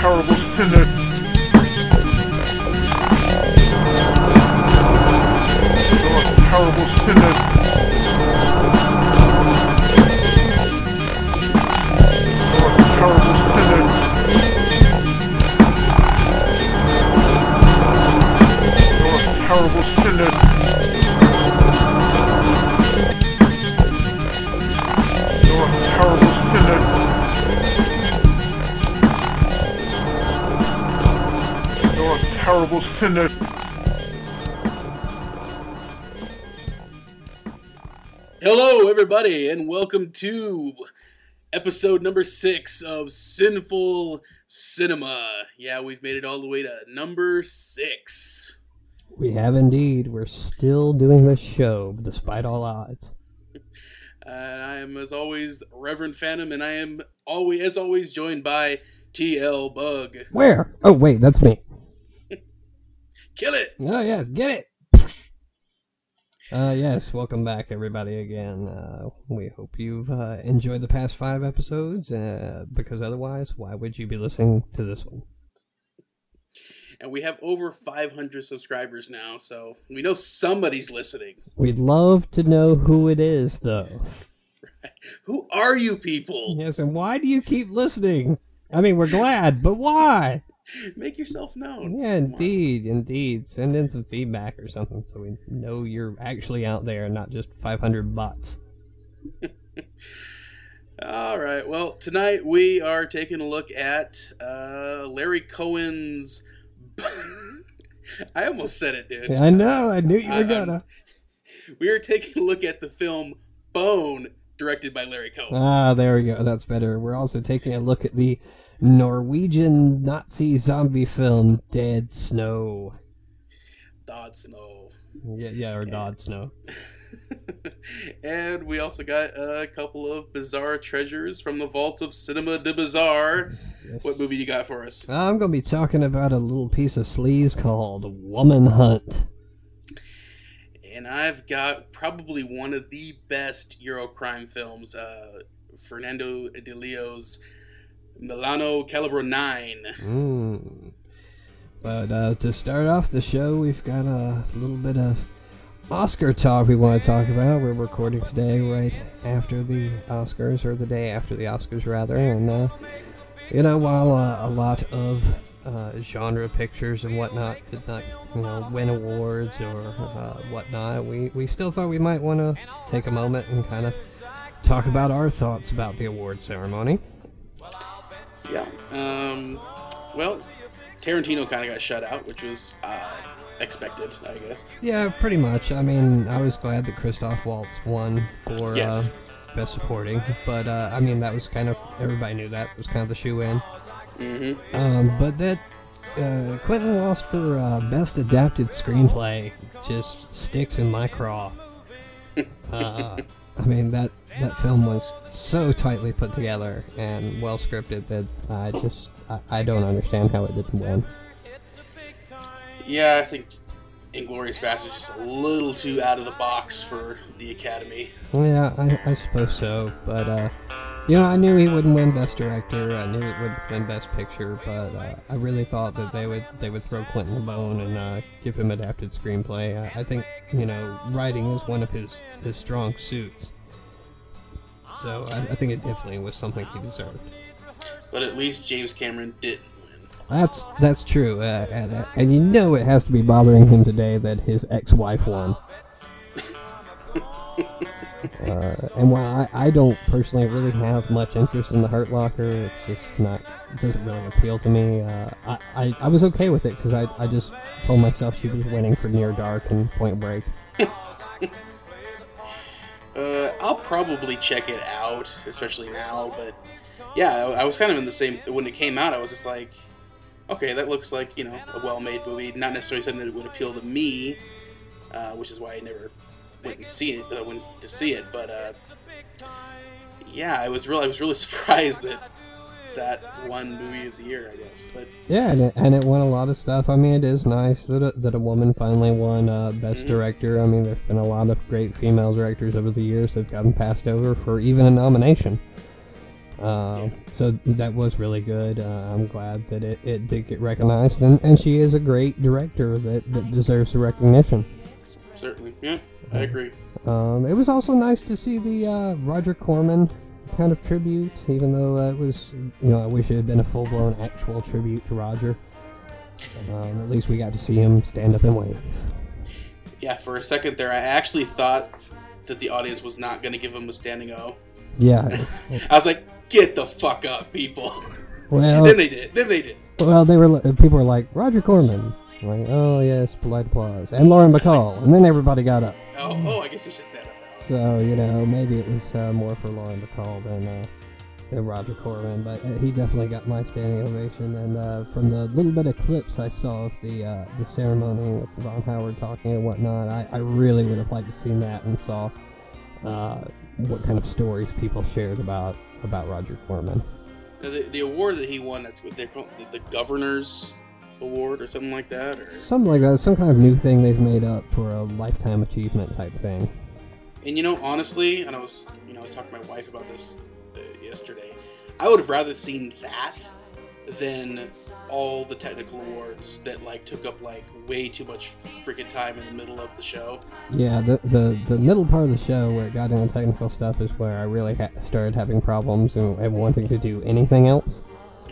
terrible sinners. You're terrible sinners. You're terrible sinners. You're terrible sinners. You're terrible sinners. You're terrible sinners. Hello, everybody, and welcome to episode number 6 of Sinful Cinema. Yeah, we've made it all the way to number 6. We have indeed. We're still doing this show, despite all odds. I am, as always, Reverend Phantom, and I am as always joined by TL Bug. Where? Oh, wait, that's me. Kill it! Oh, yes, get it! Yes, welcome back, everybody, again. We hope you've enjoyed the past 5 episodes, because otherwise, why would you be listening to this one? And we have over 500 subscribers now, so we know somebody's listening. We'd love to know who it is, though. Who are you people? Yes, and why do you keep listening? I mean, we're glad, but why? Make yourself known. Yeah, indeed. Send in some feedback or something so we know you're actually out there and not just 500 bots. All right, well, tonight we are taking a look at Larry Cohen's... I almost said it, dude. I know, I knew you were gonna. We are taking a look at the film Bone, directed by Larry Cohen. Ah, there we go, that's better. We're also taking a look at the Norwegian Nazi zombie film Dead Snow. Dodd Snow. Yeah, or Dodd Snow. And we also got a couple of bizarre treasures from the vaults of Cinema de Bizarre. Yes. What movie you got for us? I'm going to be talking about a little piece of sleaze called Woman Hunt. And I've got probably one of the best Eurocrime films, Fernando De Leo's Milano Calibro 9. But to start off the show, we've got a little bit of Oscar talk we want to talk about. We're recording today right after the Oscars, or the day after the Oscars, rather. And, while a lot of genre pictures and whatnot did not, win awards or whatnot, we still thought we might want to take a moment and kind of talk about our thoughts about the award ceremony. Yeah. Well, Tarantino kind of got shut out, which was expected, I guess. Yeah, pretty much. I mean, I was glad that Christoph Waltz won for Best Supporting, but that was kind of, everybody knew that. It was kind of the shoe-in. Mm-hmm. But that Quentin lost for Best Adapted Screenplay just sticks in my craw. That film was so tightly put together and well scripted that I don't understand how it didn't win. Yeah, I think Inglourious Basterds is just a little too out of the box for the Academy. Yeah, I suppose so, but I knew he wouldn't win Best Director. I knew it would win Best Picture, but I really thought that they would throw Quentin a bone and give him adapted screenplay. I think writing is one of his strong suits. So I think it definitely was something he deserved. But at least James Cameron didn't win. That's true, and it has to be bothering him today that his ex-wife won. And while I don't personally really have much interest in The Hurt Locker, it's just it doesn't really appeal to me. I was okay with it because I just told myself she was winning for Near Dark and Point Break. I'll probably check it out, especially now, but yeah, I was kind of in the same, when it came out, I was just like, okay, that looks like, a well-made movie, not necessarily something that would appeal to me, which is why I never went to see it, but yeah, I was really surprised that won movie of the year, I guess. But yeah, and it won a lot of stuff. I mean, it is nice that a woman finally won Best Director. I mean, there's been a lot of great female directors over the years that have gotten passed over for even a nomination. So that was really good. I'm glad that it did get recognized, and she is a great director that deserves the recognition. Certainly, yeah, I agree. It was also nice to see the Roger Corman kind of tribute, even though it was, I wish it had been a full-blown actual tribute to Roger. At least we got to see him stand up and wave. Yeah, for a second there, I actually thought that the audience was not going to give him a standing O. Yeah. I was like, get the fuck up, people. Well, then they did. Well, people were like, Roger Corman. I'm like, oh yes, polite applause. And Lauren Bacall. And then everybody got up. Oh, I guess we should stand up now. So, maybe it was more for Lauren Bacall than Roger Corman. But he definitely got my standing ovation. And from the little bit of clips I saw of the ceremony with Ron Howard talking and whatnot, I really would have liked to see that and saw what kind of stories people shared about Roger Corman. The award that he won, that's what they're called, the Governor's Award or something like that? Or something like that. Some kind of new thing they've made up for a lifetime achievement type thing. And honestly, and I was talking to my wife about this yesterday, I would have rather seen that than all the technical awards that took up way too much freaking time in the middle of the show. Yeah, the middle part of the show where it got into technical stuff is where I really started having problems and wanting to do anything else.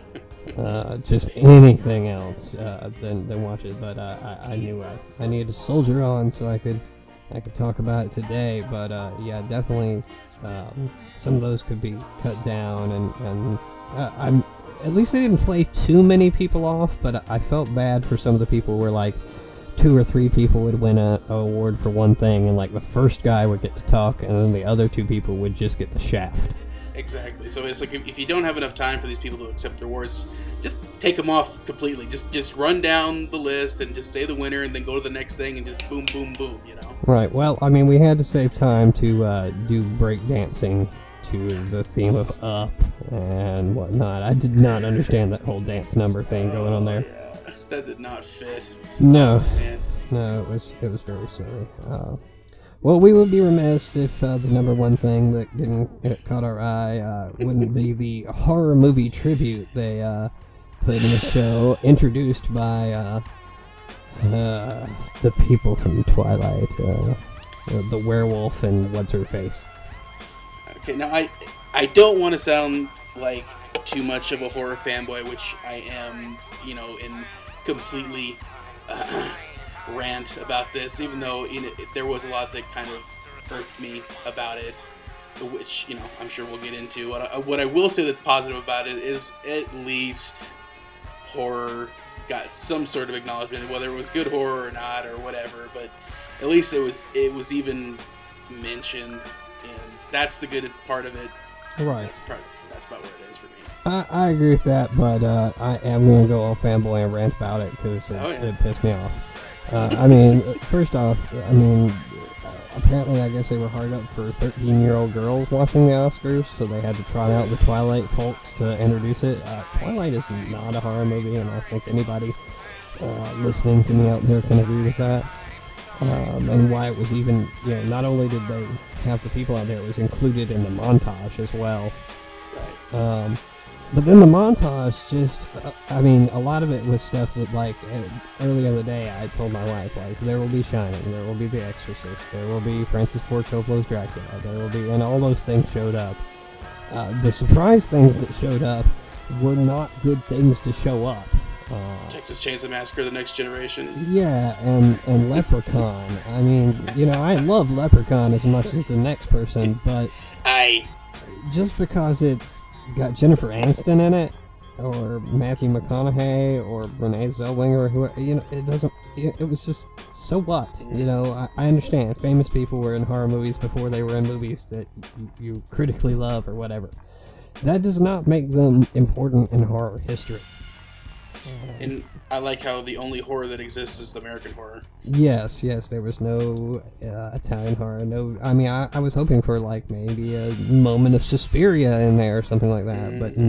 Just anything else than watch it. But I knew I needed to soldier on so I could talk about it today. But yeah, definitely some of those could be cut down, and I'm. At least they didn't play too many people off, but I felt bad for some of the people where 2 or 3 people would win a award for one thing, and the first guy would get to talk, and then the other 2 people would just get the shaft. Exactly. So it's if you don't have enough time for these people to accept their awards, just take them off completely. Just run down the list and just say the winner, and then go to the next thing and just boom, boom, boom. Right. Well, I mean, we had to save time to do break dancing to the theme of Up and whatnot. I did not understand that whole dance number thing going on there. Yeah, that did not fit. No, Man. no, it was very silly. Well, we would be remiss if the number one thing that didn't get caught our eye wouldn't be the horror movie tribute they put in the show, introduced by the people from Twilight, the werewolf and what's her face. Okay, now I don't want to sound like too much of a horror fanboy, which I am, in completely rant about this, even though there was a lot that kind of irked me about it, which, I'm sure we'll get into. What I will say that's positive about it is at least horror got some sort of acknowledgement, whether it was good horror or not or whatever, but at least it was even mentioned. And that's the good part of it. Right. That's about where it is for me. I agree with that, but I am going to go all fanboy and rant about it because it pissed me off. First off, apparently I guess they were hard up for 13-year-old girls watching the Oscars, so they had to trot out the Twilight folks to introduce it. Twilight is not a horror movie, and I think anybody listening to me out there can agree with that. And why it was even, not only did they have the people out there, it was included in the montage as well. Right. But then the montage just, a lot of it was stuff that, early in the day, I told my wife, there will be Shining, there will be The Exorcist, there will be Francis Ford Coppola's Dracula, there will be, and all those things showed up. The surprise things that showed up were not good things to show up. Texas Chainsaw Massacre: The Next Generation. Yeah, and Leprechaun. I love Leprechaun as much as the next person, but just because it's got Jennifer Aniston in it, or Matthew McConaughey, or Renee Zellweger, or whoever, it doesn't. It was just, so what? I understand famous people were in horror movies before they were in movies that you critically love or whatever. That does not make them important in horror history. And I like how the only horror that exists is American horror. Yes, there was no Italian horror. No, I was hoping for maybe a moment of Suspiria in there or something like that, but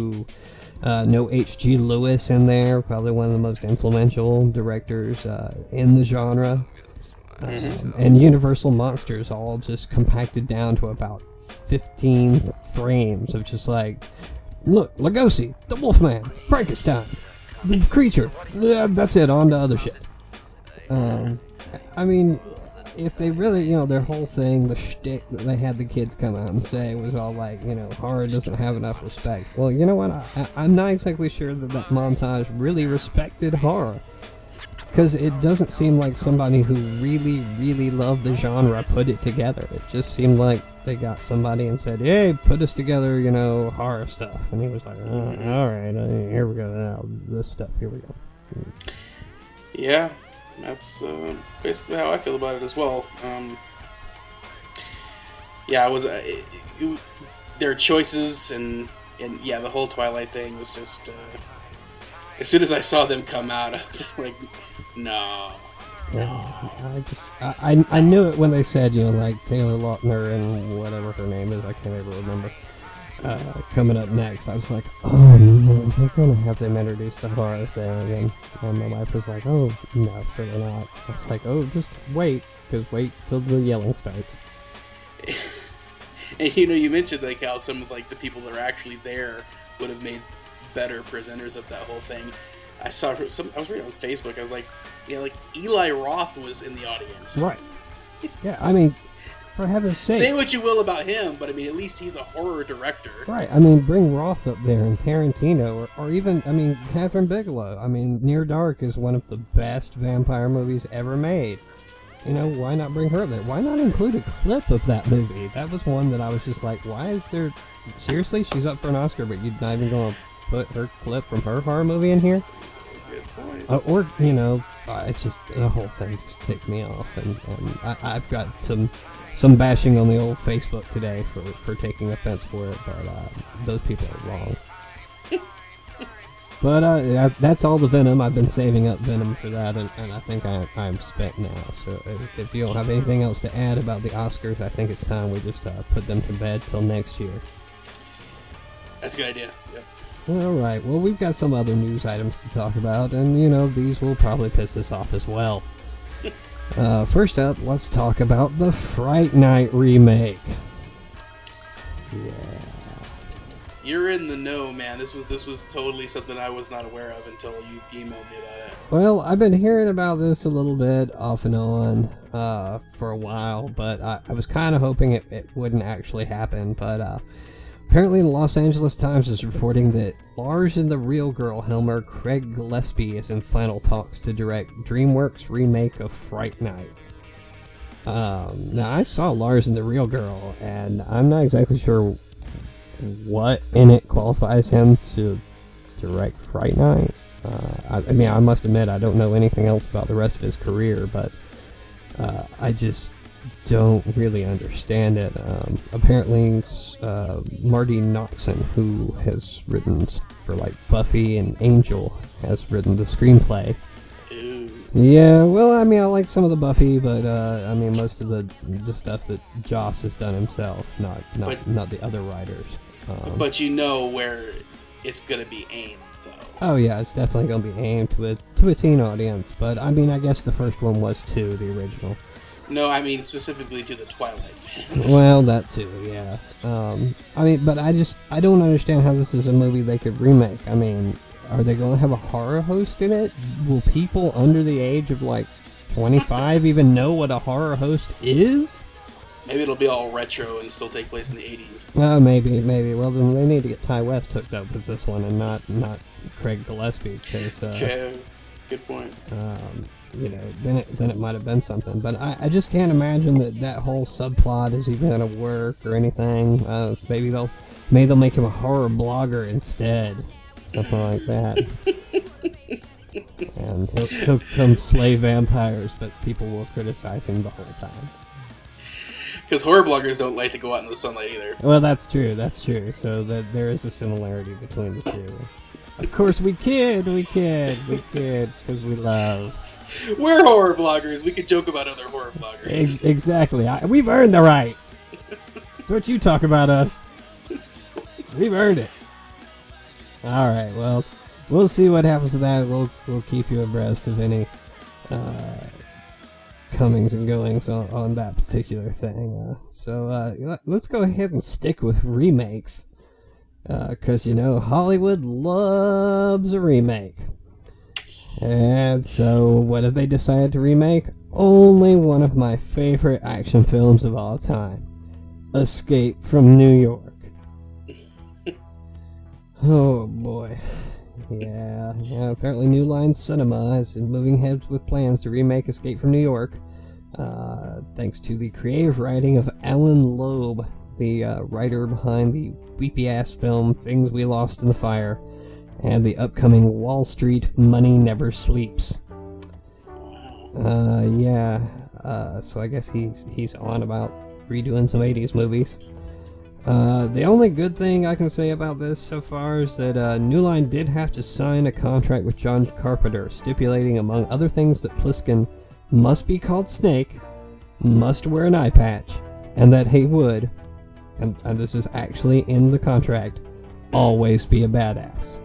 no H.G. Lewis in there, probably one of the most influential directors in the genre. And Universal Monsters all just compacted down to about 15 frames of just like, look, Lugosi, the Wolfman, Frankenstein, the creature. That's it, on to other shit. I mean, if they really, their whole thing, the shtick that they had the kids come out and say was all like, horror doesn't have enough respect. Well, you know what? I'm not exactly sure that montage really respected horror. Because it doesn't seem like somebody who really, really loved the genre put it together. It just seemed like they got somebody and said, hey, put us together, horror stuff. And he was like, all right, here we go. Now, this stuff, here we go. Yeah, that's basically how I feel about it as well. Yeah, it was their choices and yeah, the whole Twilight thing was just. As soon as I saw them come out, I was like, no. Yeah, I knew it when they said, like Taylor Lautner and whatever her name is, I can't ever remember, coming up next. I was like, oh no, they're going to have them introduce the horror thing. And my wife was like, oh, no, surely not. I was like, oh, just wait, because wait till the yelling starts. And you mentioned like how some of like the people that are actually there would have made better presenters of that whole thing. I was reading on Facebook. I was like, like Eli Roth was in the audience. Right. Yeah, I mean, for heaven's sake. Say what you will about him, but I mean, at least he's a horror director. Right. I mean, bring Roth up there and Tarantino, or even, Catherine Bigelow. Near Dark is one of the best vampire movies ever made. Why not bring her up there? Why not include a clip of that movie? That was one that I was just like, why is there... Seriously? She's up for an Oscar, but you're not even going to put her clip from her horror movie in here? Good point. Or, it's just, the whole thing just ticked me off, and I've got some bashing on the old Facebook today for taking offense for it, but those people are wrong. But that's all the Venom. I've been saving up Venom for that, and I think I'm spent now. So if you don't have anything else to add about the Oscars, I think it's time we just put them to bed till next year. That's a good idea. Yep. Alright, well, we've got some other news items to talk about, and, these will probably piss us off as well. First up, let's talk about the Fright Night remake. Yeah. You're in the know, man. This was totally something I was not aware of until you emailed me about it. Well, I've been hearing about this a little bit off and on for a while, but I was kind of hoping it wouldn't actually happen, but apparently the Los Angeles Times is reporting that Lars and the Real Girl Helmer Craig Gillespie is in final talks to direct DreamWorks' remake of Fright Night. Now, I saw Lars and the Real Girl, and I'm not exactly sure what in it qualifies him to direct Fright Night. I must admit I don't know anything else about the rest of his career, but I just don't really understand it. Apparently, Marty Noxon, who has written for like Buffy and Angel, has written the screenplay. Ooh. Yeah, well, I like some of the Buffy, but most of the stuff that Joss has done himself, not the other writers. But where it's gonna be aimed, though. Oh yeah, it's definitely gonna be aimed to a teen audience. But I guess the first one was too, the original. No, specifically to the Twilight fans. Well, that too, yeah. But I don't understand how this is a movie they could remake. Are they going to have a horror host in it? Will people under the age of, 25 even know what a horror host is? Maybe it'll be all retro and still take place in the 80s. Maybe. Well, then they need to get Ty West hooked up with this one and not Craig Gillespie. Okay, good point. Then it might have been something. But I just can't imagine that whole subplot is even going to work or anything. Maybe they'll make him a horror blogger instead. Something like that. And he'll come slay vampires, but people will criticize him the whole time. Because horror bloggers don't like to go out in the sunlight either. Well, that's true. So that there is a similarity between the two. Of course, we kid, because we love. We're horror bloggers. We could joke about other horror bloggers. Exactly. We've earned the right. Don't you talk about us. We've earned it. All right. Well, we'll see what happens to that. We'll keep you abreast of any comings and goings on that particular thing. Let's go ahead and stick with remakes. Because, Hollywood loves a remake. And so, what have they decided to remake? Only one of my favorite action films of all time. Escape from New York. Oh, boy. Yeah, apparently New Line Cinema is moving ahead with plans to remake Escape from New York. Thanks to the creative writing of Alan Loeb, the writer behind the weepy-ass film Things We Lost in the Fire, and the upcoming Wall Street Money Never Sleeps. So I guess he's on about redoing some 80s movies. The only good thing I can say about this so far is that New Line did have to sign a contract with John Carpenter, stipulating, among other things, that Pliskin must be called Snake, must wear an eye patch, and that he would, and this is actually in the contract, always be a badass.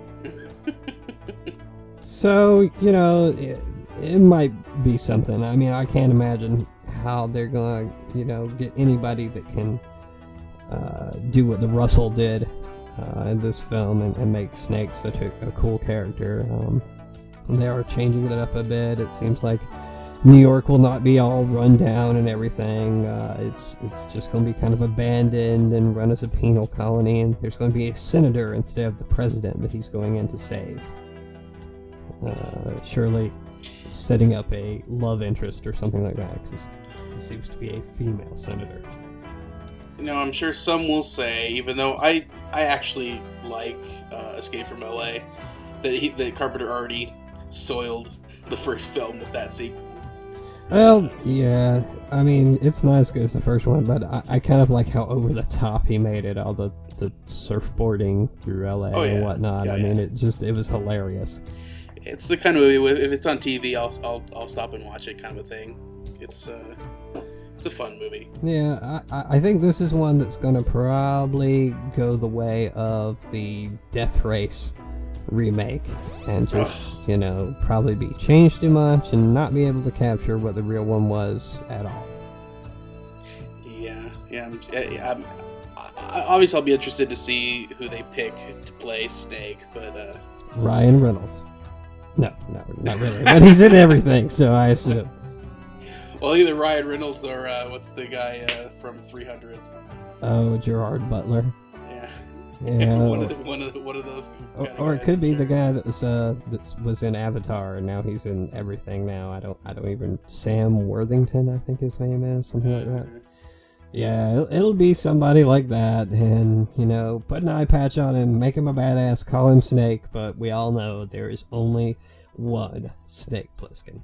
So, it might be something. I mean, I can't imagine how they're gonna, get anybody that can do what the Russell did in this film and make Snake such a cool character. They are changing it up a bit. It seems like New York will not be all run down and everything. It's just going to be kind of abandoned and run as a penal colony, and there's going to be a senator instead of the president that he's going in to save. Surely setting up a love interest or something like that, because it seems to be a female senator. I'm sure some will say, even though I actually like Escape from LA, that Carpenter already soiled the first film with that sequel. Well, yeah, I mean, it's not as good as the first one, but I kind of like how over the top he made it, all the surfboarding through LA and whatnot. Yeah, I mean, it was hilarious. It's the kind of movie, if it's on TV, I'll stop and watch it, kind of a thing. It's a fun movie. Yeah, I think this is one that's going to probably go the way of the Death Race remake and just, probably be changed too much and not be able to capture what the real one was at all. Yeah. Obviously, I'll be interested to see who they pick to play Snake, but... Ryan Reynolds. No, not really. But he's in everything, so I assume. Well, either Ryan Reynolds or what's the guy from 300? Oh, Gerard Butler. Yeah. one of those. Or it could be the guy that was in Avatar, and now he's in everything. Now I don't even. Sam Worthington, I think his name is, something like that. Yeah, it'll be somebody like that, and put an eye patch on him, make him a badass, call him Snake. But we all know there is only one Snake Plissken.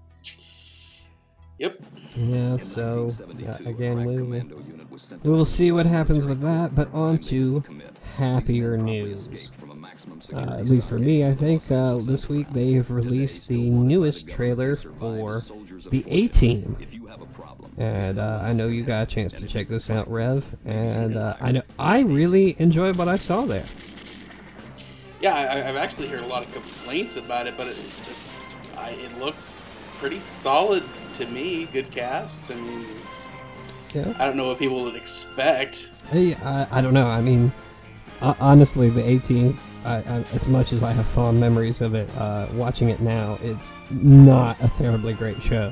Yep. Yeah, so, again, we will see what happens with that, but on to happier news. At least for me, I think, this week they have released the newest trailer for the A-Team. And I know you got a chance to check this out, Rev, and I really enjoyed what I saw there. Yeah, I've actually heard a lot of complaints about it, but it looks pretty solid to me. Good cast. I mean, yeah. I don't know what people would expect. Hey, I don't know. I mean, honestly, the A-Team, as much as I have fond memories of it, watching it now, it's not a terribly great show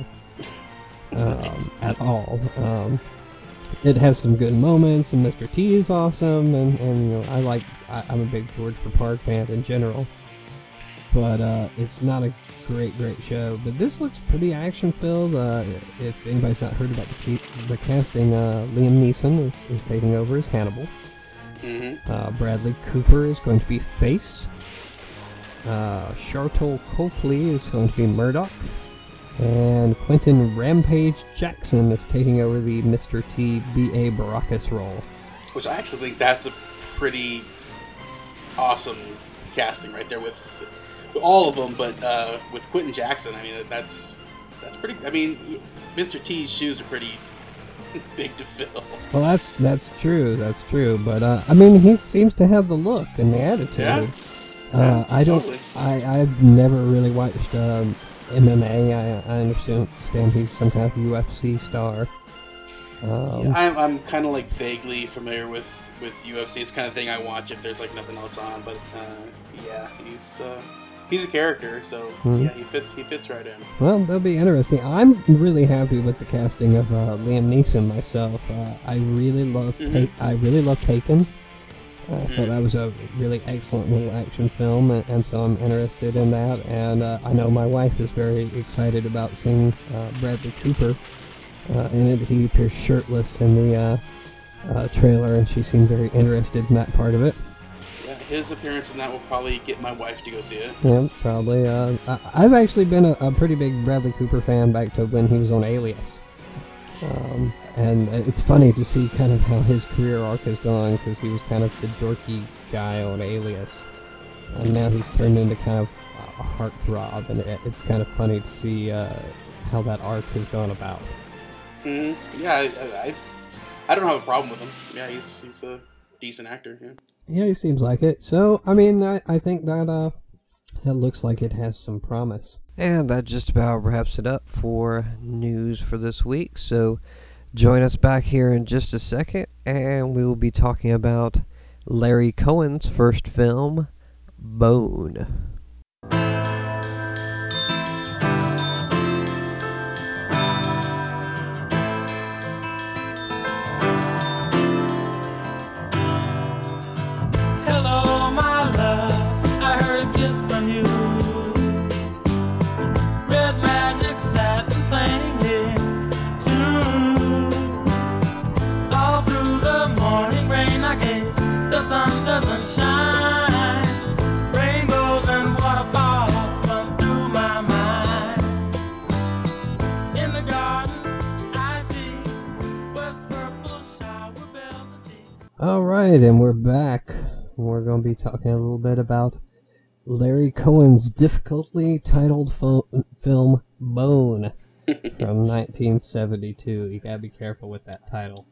at all. It has some good moments, and Mr. T is awesome, and I'm a big George Peppard fan in general, but it's not a great show. But this looks pretty action-filled. If anybody's not heard about the casting, Liam Neeson is taking over as Hannibal. Mm-hmm. Bradley Cooper is going to be Face. Sharlto Copley is going to be Murdoch. And Quentin Rampage Jackson is taking over the Mr. T B.A. Baracus role. Which I actually think that's a pretty awesome casting right there with all of them, but with Quentin Jackson, I mean, that's pretty... I mean, Mr. T's shoes are pretty big to fill. Well, that's true, but I mean, he seems to have the look and the attitude. Yeah. Totally. I've never really watched MMA. I understand he's some kind of UFC star. Yeah, I'm kind of like vaguely familiar with UFC. It's kind of thing I watch if there's like nothing else on. But yeah, he's a character, so yeah, he fits right in. Well, that'll be interesting. I'm really happy with the casting of Liam Neeson myself. I really love Taken. I thought that was a really excellent little action film, and so I'm interested in that. And I know my wife is very excited about seeing Bradley Cooper in it. He appears shirtless in the trailer, and she seemed very interested in that part of it. Yeah, his appearance in that will probably get my wife to go see it. Yeah, probably. I've actually been a pretty big Bradley Cooper fan back to when he was on Alias. And it's funny to see kind of how his career arc has gone, because he was kind of the dorky guy on Alias. And now he's turned into kind of a heartthrob, and it's kind of funny to see how that arc has gone about. Mm-hmm. Yeah, I don't have a problem with him. Yeah, he's a decent actor. Yeah, he seems like it. So, I mean, I think that looks like it has some promise. And that just about wraps it up for news for this week. So, join us back here in just a second, and we will be talking about Larry Cohen's first film, Bone. Alright, and we're back. We're going to be talking a little bit about Larry Cohen's difficultly titled film, Bone, from 1972. You gotta be careful with that title.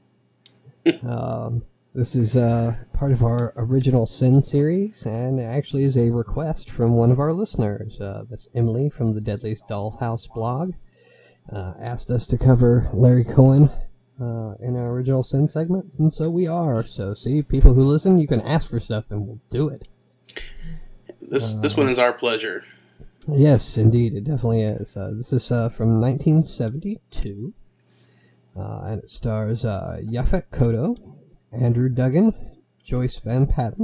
This is part of our Original Sin series, and it actually is a request from one of our listeners. That's Emily from the Deadliest Dollhouse blog. Asked us to cover Larry Cohen in our Original Sin segment, and so we are. So, see, people who listen, you can ask for stuff, and we'll do it. This one is our pleasure. Yes, indeed, it definitely is. This is from 1972, and it stars Yaphet Kotto, Andrew Duggan, Joyce Van Patten,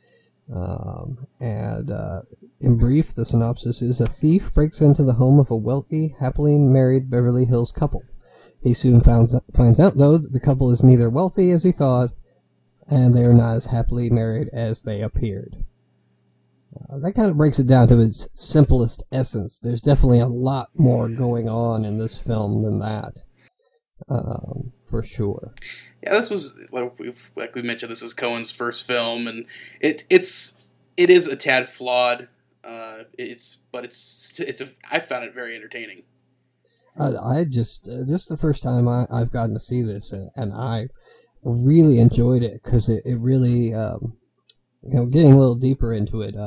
and in brief, the synopsis is: a thief breaks into the home of a wealthy, happily married Beverly Hills couple. He soon finds out, though, that the couple is neither wealthy as he thought, and they are not as happily married as they appeared. That kind of breaks it down to its simplest essence. There's definitely a lot more going on in this film than that, for sure. Yeah, this was, like we mentioned, this is Cohen's first film, and it is a tad flawed. I found it very entertaining. This is the first time I've gotten to see this, and I really enjoyed it, because it really, getting a little deeper into it,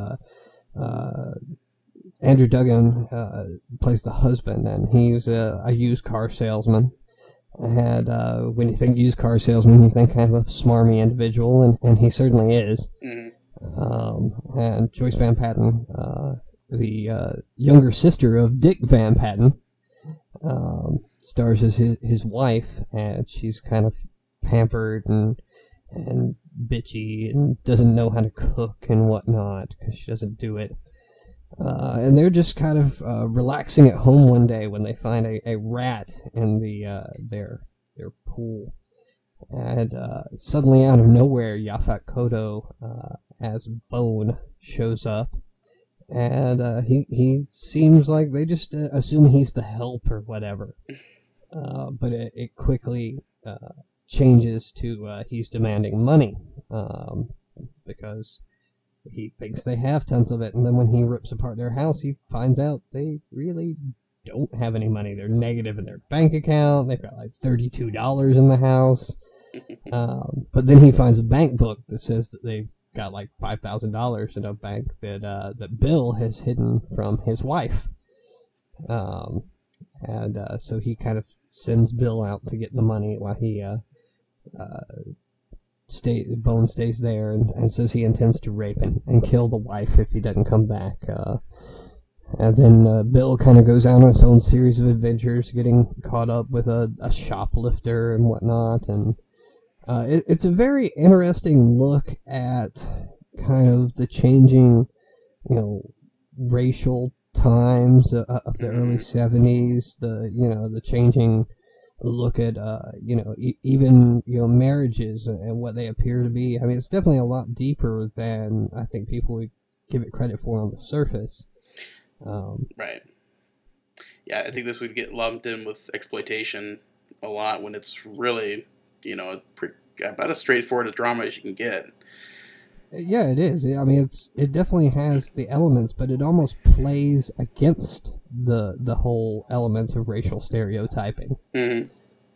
Andrew Duggan plays the husband, and he's a used car salesman. And when you think used car salesman, you think kind of a smarmy individual, and he certainly is. Mm-hmm. And Joyce Van Patten, the younger sister of Dick Van Patten, stars as his wife, and she's kind of pampered and bitchy and doesn't know how to cook and whatnot, because she doesn't do it. And they're just kind of relaxing at home one day when they find a rat in their pool. And suddenly, out of nowhere, Yaphet Kotto as Bone shows up. And he seems like they just assume he's the help or whatever. But it quickly changes to he's demanding money, because he thinks they have tons of it. And then when he rips apart their house, he finds out they really don't have any money. They're negative in their bank account. They've got like $32 in the house. But then he finds a bank book that says that they've got like $5,000 in a bank that Bill has hidden from his wife. And so he kind of sends Bill out to get the money while he Bone stays there and says he intends to rape and kill the wife if he doesn't come back. And then Bill kind of goes out on his own series of adventures, getting caught up with a shoplifter and whatnot. And it's a very interesting look at kind of the changing, racial times of the early 70s, the changing look at even marriages and what they appear to be. I mean, it's definitely a lot deeper than I think people would give it credit for on the surface. Right. Yeah, I think this would get lumped in with exploitation a lot when it's really, about as straightforward a drama as you can get. Yeah, it is. I mean, it definitely has the elements, but it almost plays against the whole elements of racial stereotyping. Mm-hmm.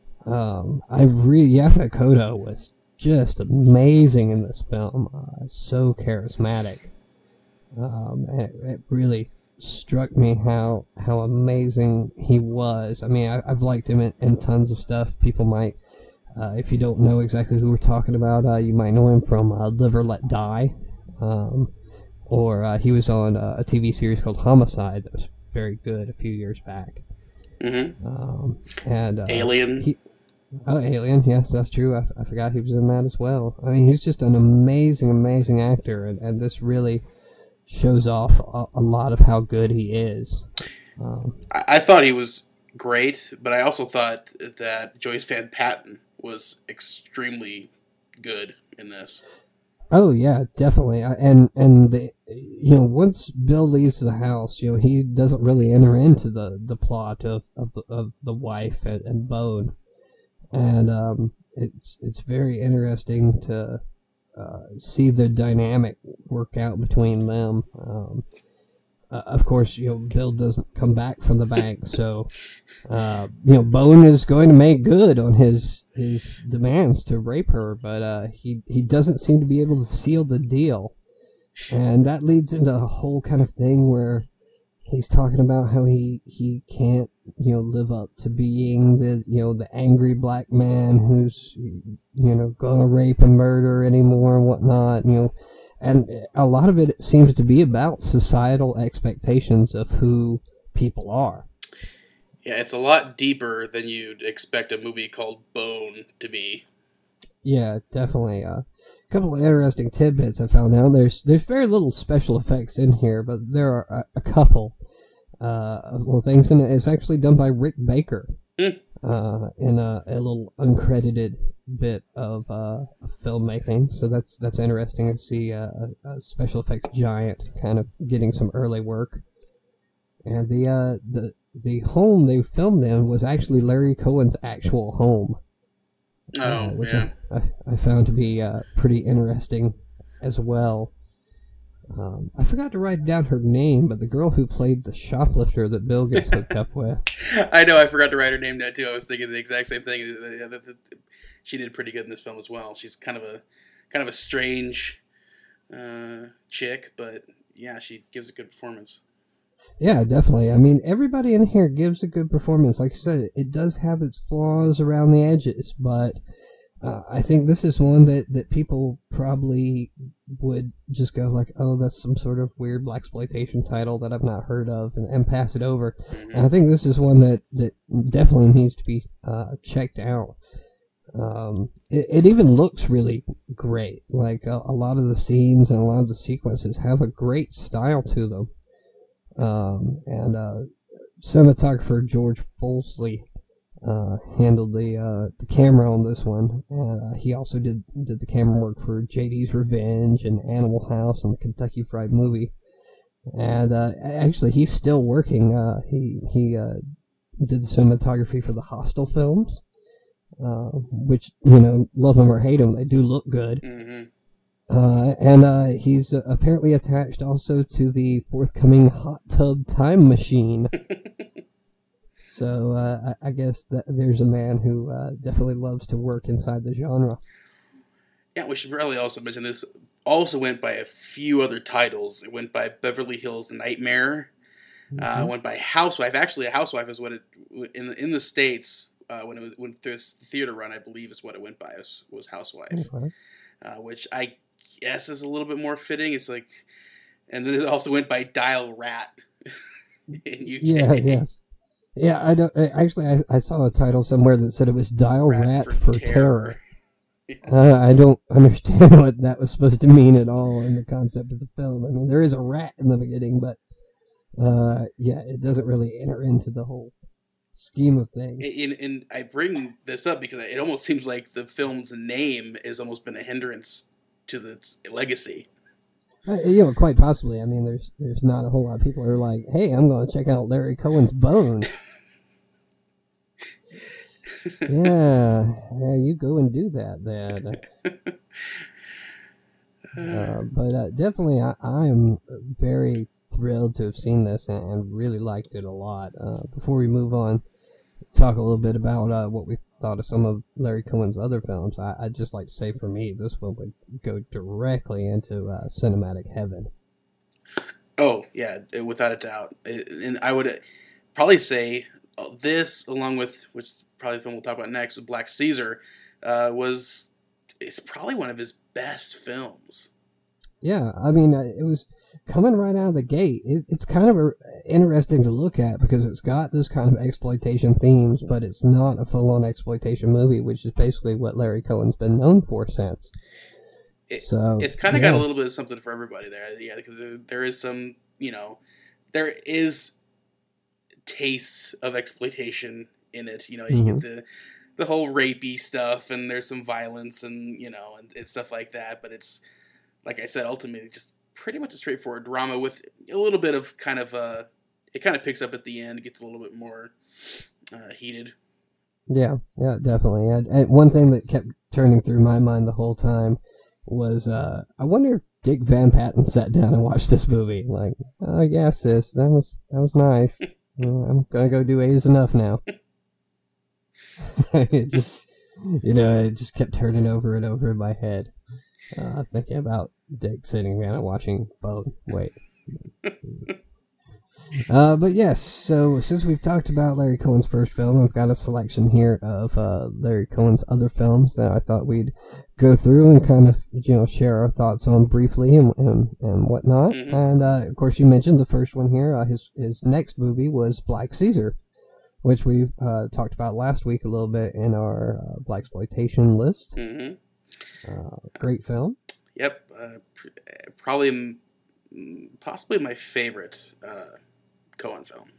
Yaphet Kotto was just amazing in this film. So charismatic. And it really struck me how amazing he was. I mean, I've liked him in tons of stuff. People might, if you don't know exactly who we're talking about, you might know him from Live or Let Die, or he was on a TV series called Homicide that was very good a few years back. Mm-hmm. And Alien. Alien, yes, that's true. I forgot he was in that as well. I mean, he's just an amazing actor, and this really shows off a lot of how good he is. I thought he was great, but I also thought that Joyce Van Patten was extremely good in this. Oh yeah, definitely. And once Bill leaves the house, he doesn't really enter into the plot of the wife and Bone, and it's very interesting to see the dynamic work out between them. Of course, Bill doesn't come back from the bank, so Bone is going to make good on his demands to rape her, but he doesn't seem to be able to seal the deal, and that leads into a whole kind of thing where he's talking about how he can't live up to being the angry black man who's gonna rape and murder anymore and whatnot. And a lot of it seems to be about societal expectations of who people are. Yeah, it's a lot deeper than you'd expect a movie called Bone to be. Yeah, definitely. A couple of interesting tidbits I found out. There's very little special effects in here, but there are a couple of little things, and it's actually done by Rick Baker in a little uncredited bit of filmmaking. So that's interesting to see a special effects giant kind of getting some early work. And the home they filmed in was actually Larry Cohen's actual home. Which yeah. I found to be pretty interesting as well. I forgot to write down her name, but the girl who played the shoplifter that Bill gets hooked up with. I know, I forgot to write her name down too. I was thinking the exact same thing. She did pretty good in this film as well. She's kind of a strange chick, but yeah, she gives a good performance. Yeah, definitely. I mean, everybody in here gives a good performance. Like I said, it does have its flaws around the edges, but I think this is one that people probably would just go like, oh, that's some sort of weird blaxploitation title that I've not heard of, and pass it over. Mm-hmm. And I think this is one that definitely needs to be checked out. It even looks really great. Like a lot of the scenes and a lot of the sequences have a great style to them. And cinematographer George Folsley handled the camera on this one. He also did the camera work for JD's Revenge and Animal House and the Kentucky Fried Movie. And actually, he's still working. He did the cinematography for the Hostel films, which, love them or hate them, they do look good. Mm-hmm. And he's apparently attached also to the forthcoming Hot Tub Time Machine. So I guess that there's a man who definitely loves to work inside the genre. Yeah, we should probably also mention this also went by a few other titles. It went by Beverly Hills Nightmare, Went by Housewife. Actually, a Housewife is what it in the States when this theater run, I believe, is what it went by. Was Housewife, Okay. which I guess is a little bit more fitting. It's like, and then it also went by Dial Rat in UK. Yeah, yes. Yeah, I don't. Actually, I saw a title somewhere that said it was Dial Rat for Terror. I don't understand what that was supposed to mean at all in the concept of the film. I mean, there is a rat in the beginning, but yeah, it doesn't really enter into the whole scheme of things. And I bring this up because it almost seems like the film's name has almost been a hindrance to its legacy. Quite possibly. I mean, there's not a whole lot of people who are like, "Hey, I'm going to check out Larry Cohen's Bone." yeah, you go and do that then. But definitely, I am very thrilled to have seen this and really liked it a lot. Before we move on, talk a little bit about what we thought of some of Larry Cohen's other films. I'd just like to say, for me, this one would go directly into cinematic heaven. Oh, yeah, without a doubt. And I would probably say this, along with, which is probably the film we'll talk about next, with Black Caesar, it's probably one of his best films. Yeah, I mean, it was coming right out of the gate. It's kind of interesting to look at because it's got those kind of exploitation themes, but it's not a full-on exploitation movie, which is basically what Larry Cohen's been known for since. It's kind of got a little bit of something for everybody there. Yeah, because there is some, there is tastes of exploitation in it. You get the whole rapey stuff, and there's some violence, and and stuff like that. But it's, like I said, ultimately just pretty much a straightforward drama with a little bit of kind of it kind of picks up at the end, gets a little bit more heated. Yeah, definitely. And one thing that kept turning through my mind the whole time was, I wonder if Dick Van Patten sat down and watched this movie. Like, oh yeah, sis, that was nice. I'm gonna go do A is Enough now. It just kept turning over and over in my head, thinking about Dick sitting down and watching Bone. Wait. But yes, so since we've talked about Larry Cohen's first film, I've got a selection here of Larry Cohen's other films that I thought we'd go through and kind of share our thoughts on briefly and whatnot. Mm-hmm. And of course, you mentioned the first one here. His next movie was Black Caesar, which we talked about last week a little bit in our blaxploitation list. Mm-hmm. Great film. Yep, possibly my favorite Cohen film.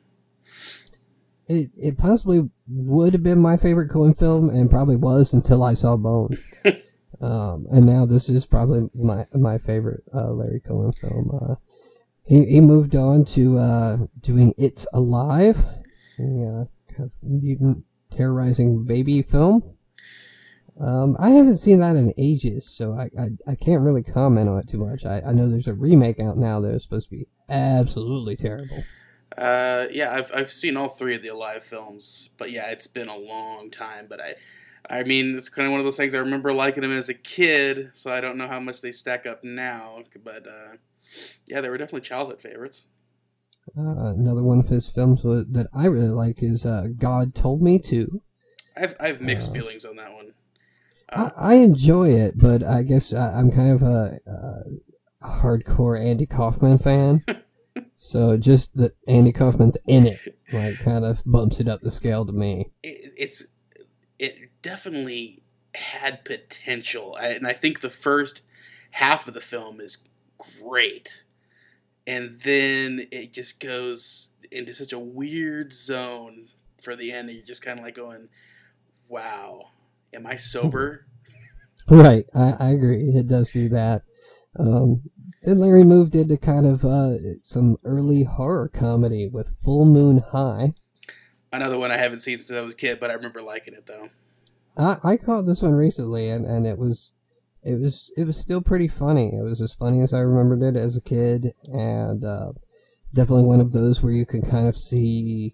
It possibly would have been my favorite Cohen film, and probably was until I saw Bone. And now this is probably my favorite Larry Cohen film. He moved on to doing It's Alive, the kind of mutant terrorizing baby film. I haven't seen that in ages, so I can't really comment on it too much. I know there's a remake out now that is supposed to be absolutely terrible. Yeah, I've seen all three of the Alive films, but yeah, it's been a long time. But I mean, it's kind of one of those things. I remember liking them as a kid, so I don't know how much they stack up now. But yeah, they were definitely childhood favorites. Another one of his films that I really like is God Told Me To. I've mixed feelings on that one. I enjoy it, but I guess I'm kind of a hardcore Andy Kaufman fan. So just that Andy Kaufman's in it, kind of bumps it up the scale to me. It definitely had potential, and I think the first half of the film is great, and then it just goes into such a weird zone for the end, and you're just kind of like going, "Wow, am I sober?" Right, I agree. It does do that. Then Larry moved into kind of some early horror comedy with Full Moon High. Another one I haven't seen since I was a kid, but I remember liking it though. I caught this one recently, and it was still pretty funny. It was as funny as I remembered it as a kid, and definitely one of those where you can kind of see,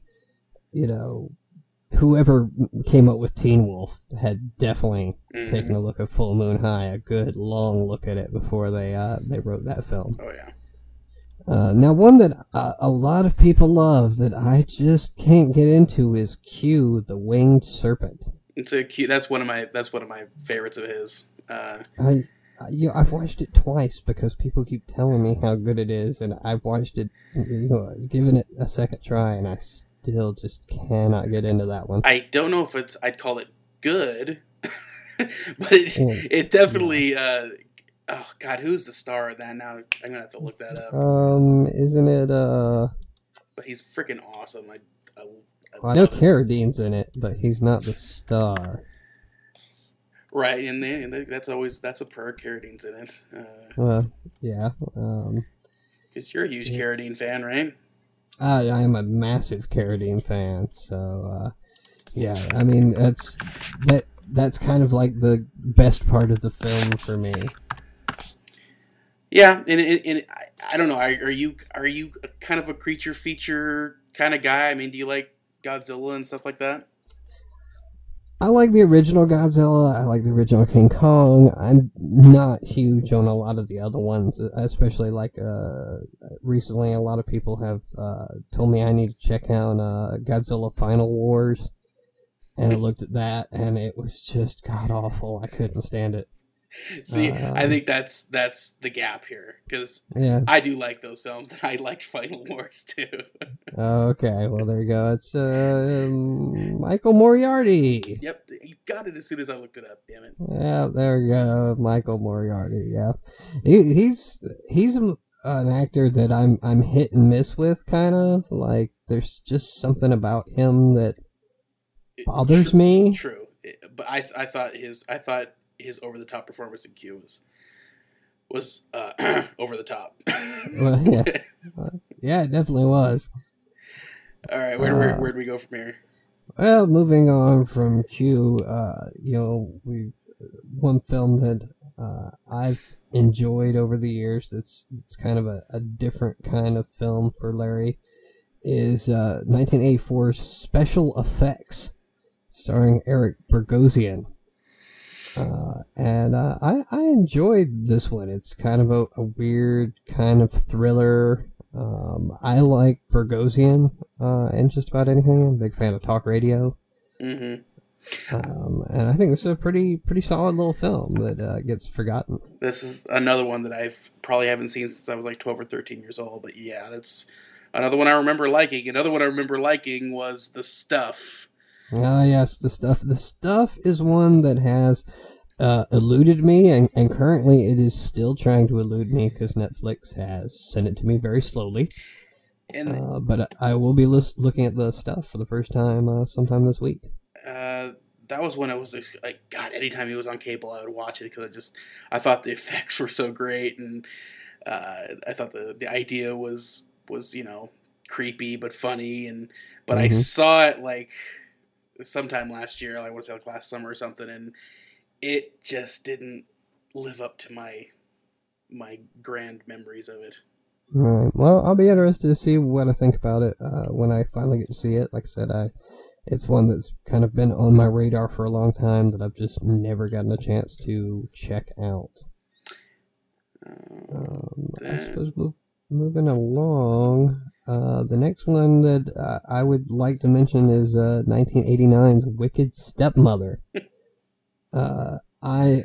whoever came up with Teen Wolf had definitely taken a look at Full Moon High, a good long look at it before they wrote that film. Oh yeah. Now, one that a lot of people love that I just can't get into is Q, the Winged Serpent. It's a cute. That's one of my favorites of his. I've watched it twice because people keep telling me how good it is, and I've watched it, given it a second try, and I still just cannot get into that one. I don't know if I'd call it good, but it definitely. Oh God, who's the star of that? Now I'm gonna have to look that up. Isn't it? But he's freaking awesome. I know Carradine's in it, but he's not the star. Right, and that's a perk. Carradine's in it. Yeah. Because you're a huge Carradine fan, right? I am a massive Carradine fan, so yeah. I mean, that's kind of like the best part of the film for me. Yeah, and I don't know. Are you kind of a creature feature kind of guy? I mean, do you like Godzilla and stuff like that? I like the original Godzilla. I like the original King Kong. I'm not huge on a lot of the other ones, especially like recently a lot of people have told me I need to check out Godzilla Final Wars. And I looked at that, and it was just god-awful. I couldn't stand it. See, I think that's the gap here, because I do like those films, and I liked Final Wars too. Okay, well there you go. It's Michael Moriarty. Yep, you got it as soon as I looked it up. Damn it. Yeah, there you go, Michael Moriarty. Yeah, he's an actor that I'm hit and miss with, kind of like. There's just something about him that bothers me. True, but I thought his over the top performance in Q was over the top. Well, yeah, yeah, it definitely was. All right, where'd we go from here? Well, moving on from Q, one film that I've enjoyed over the years. It's kind of a different kind of film for Larry. Is 1984's Special Effects, starring Eric Bogosian. And I enjoyed this one. It's kind of a weird kind of thriller. I like Bogosian and just about anything. I'm a big fan of talk radio. Mm-hmm. And I think this is a pretty solid little film that gets forgotten. This is another one that I've probably haven't seen since I was like 12 or 13 years old. But yeah, that's another one I remember liking. Another one I remember liking was The Stuff. Ah, yes, The Stuff. The Stuff is one that has eluded me, and currently it is still trying to elude me because Netflix has sent it to me very slowly. But I will be looking at The Stuff for the first time sometime this week. That was when I was like, God, anytime he was on cable, I would watch it because I thought the effects were so great, and I thought the idea was creepy but funny, but I saw it like sometime last year, I want to say like last summer or something, and it just didn't live up to my grand memories of it. All right. Well, I'll be interested to see what I think about it when I finally get to see it. Like I said, it's one that's kind of been on my radar for a long time that I've just never gotten a chance to check out. I suppose moving along, the next one that I would like to mention is 1989's Wicked Stepmother. I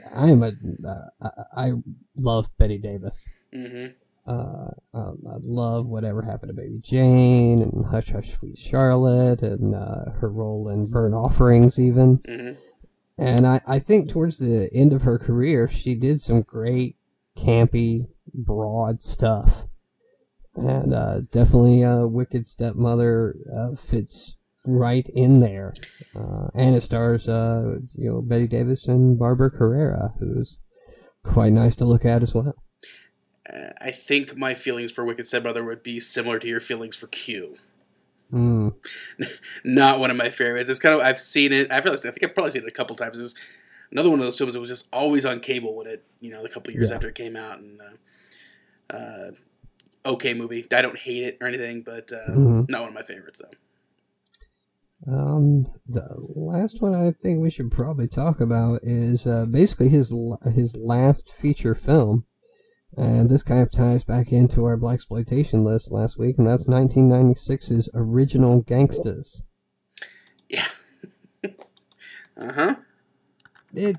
love Bette Davis. Mm-hmm. I love Whatever Happened to Baby Jane and Hush Hush Sweet Charlotte and her role in Burnt Offerings even. Mm-hmm. And I think towards the end of her career, she did some great campy, broad stuff. And definitely Wicked Stepmother fits right in there. And it stars Bette Davis and Barbara Carrera, who's quite nice to look at as well. I think my feelings for Wicked Stepmother would be similar to your feelings for Q. Mm. Not one of my favorites. It's kind of, I've seen it. I think I've probably seen it a couple times. It was another one of those films that was just always on cable when it, a couple years after it came out. And okay movie. I don't hate it or anything, but not one of my favorites though. The last one I think we should probably talk about is basically his last feature film. And this kind of ties back into our blaxploitation list last week, and that's 1996's Original Gangstas. Yeah. Uh-huh. It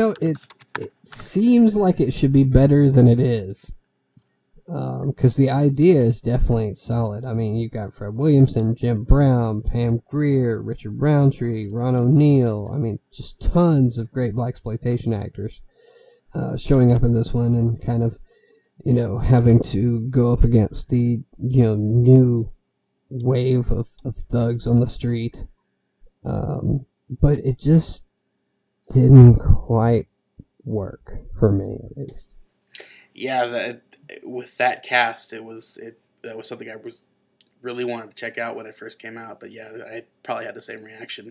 seems like it should be better than it is. Because the idea is definitely solid. I mean, you got Fred Williamson, Jim Brown, Pam Grier, Richard Roundtree, Ron O'Neal. I mean, just tons of great blaxploitation actors showing up in this one and kind of, having to go up against the, new wave of thugs on the street. But it just didn't quite work for me, at least. Yeah, with that cast, that was something I really wanted to check out when it first came out. But yeah, I probably had the same reaction.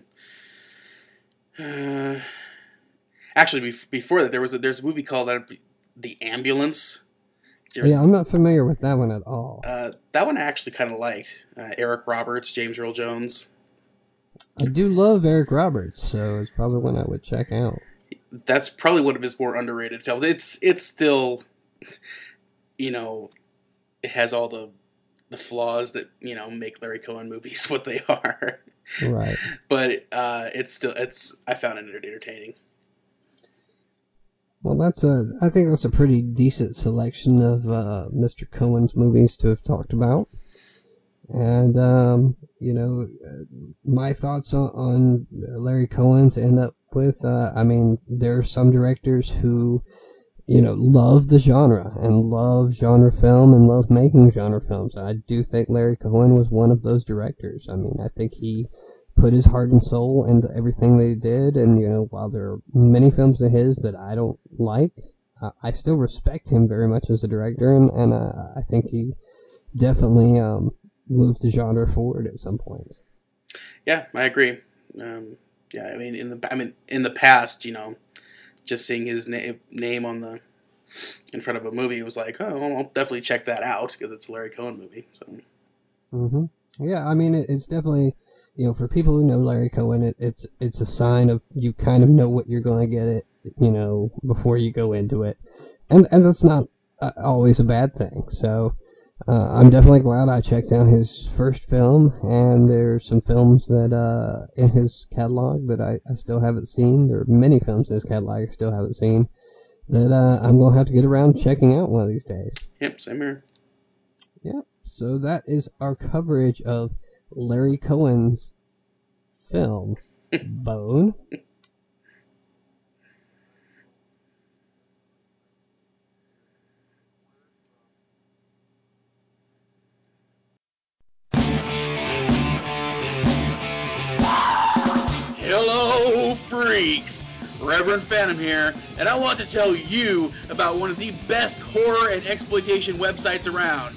Actually, before that, there's a movie called The Ambulance. Yeah, I'm not familiar with that one at all. That one I actually kind of liked. Eric Roberts, James Earl Jones. I do love Eric Roberts, so it's probably one I would check out. That's probably one of his more underrated films. It's still, it has all the flaws that, make Larry Cohen movies what they are. Right. But I found it entertaining. Well, I think that's a pretty decent selection of Mr. Cohen's movies to have talked about. And, my thoughts on Larry Cohen to end up with, there are some directors who, love the genre and love genre film and love making genre films. I do think Larry Cohen was one of those directors. I mean, I think he put his heart and soul into everything they did. And, while there are many films of his that I don't like, I still respect him very much as a director. And I think he definitely moved the genre forward at some points. Yeah, I agree. In the past, just seeing his name in front of a movie was like, oh, I'll definitely check that out because it's a Larry Cohen movie. So. Mm-hmm. Yeah, I mean, it's definitely, for people who know Larry Cohen, it's a sign of you kind of know what you're going to get it, before you go into it, and that's not always a bad thing. So. I'm definitely glad I checked out his first film, and there's some films that in his catalog that I still haven't seen. There are many films in his catalog I still haven't seen that I'm going to have to get around checking out one of these days. Yep, same here. Yep, so that is our coverage of Larry Cohen's film, Bone. Hello, freaks! Reverend Phantom here, and I want to tell you about one of the best horror and exploitation websites around.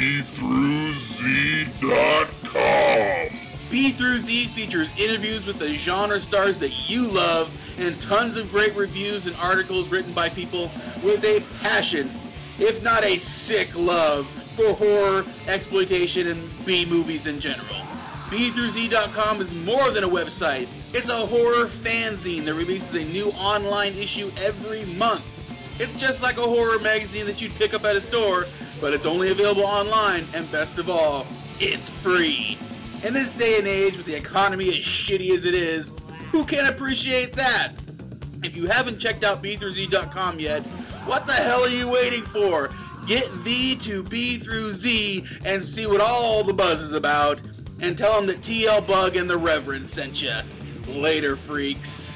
B-through-Z.com. B-through-Z features interviews with the genre stars that you love and tons of great reviews and articles written by people with a passion, if not a sick love, for horror, exploitation, and B-movies in general. B-through-Z.com is more than a website. It's a horror fanzine that releases a new online issue every month. It's just like a horror magazine that you'd pick up at a store, but it's only available online, and best of all, it's free. In this day and age, with the economy as shitty as it is, who can appreciate that? If you haven't checked out B-through-Z.com yet, what the hell are you waiting for? Get thee to B-through-Z and see what all the buzz is about, and tell them that TL Bug and the Reverend sent you. Later, freaks.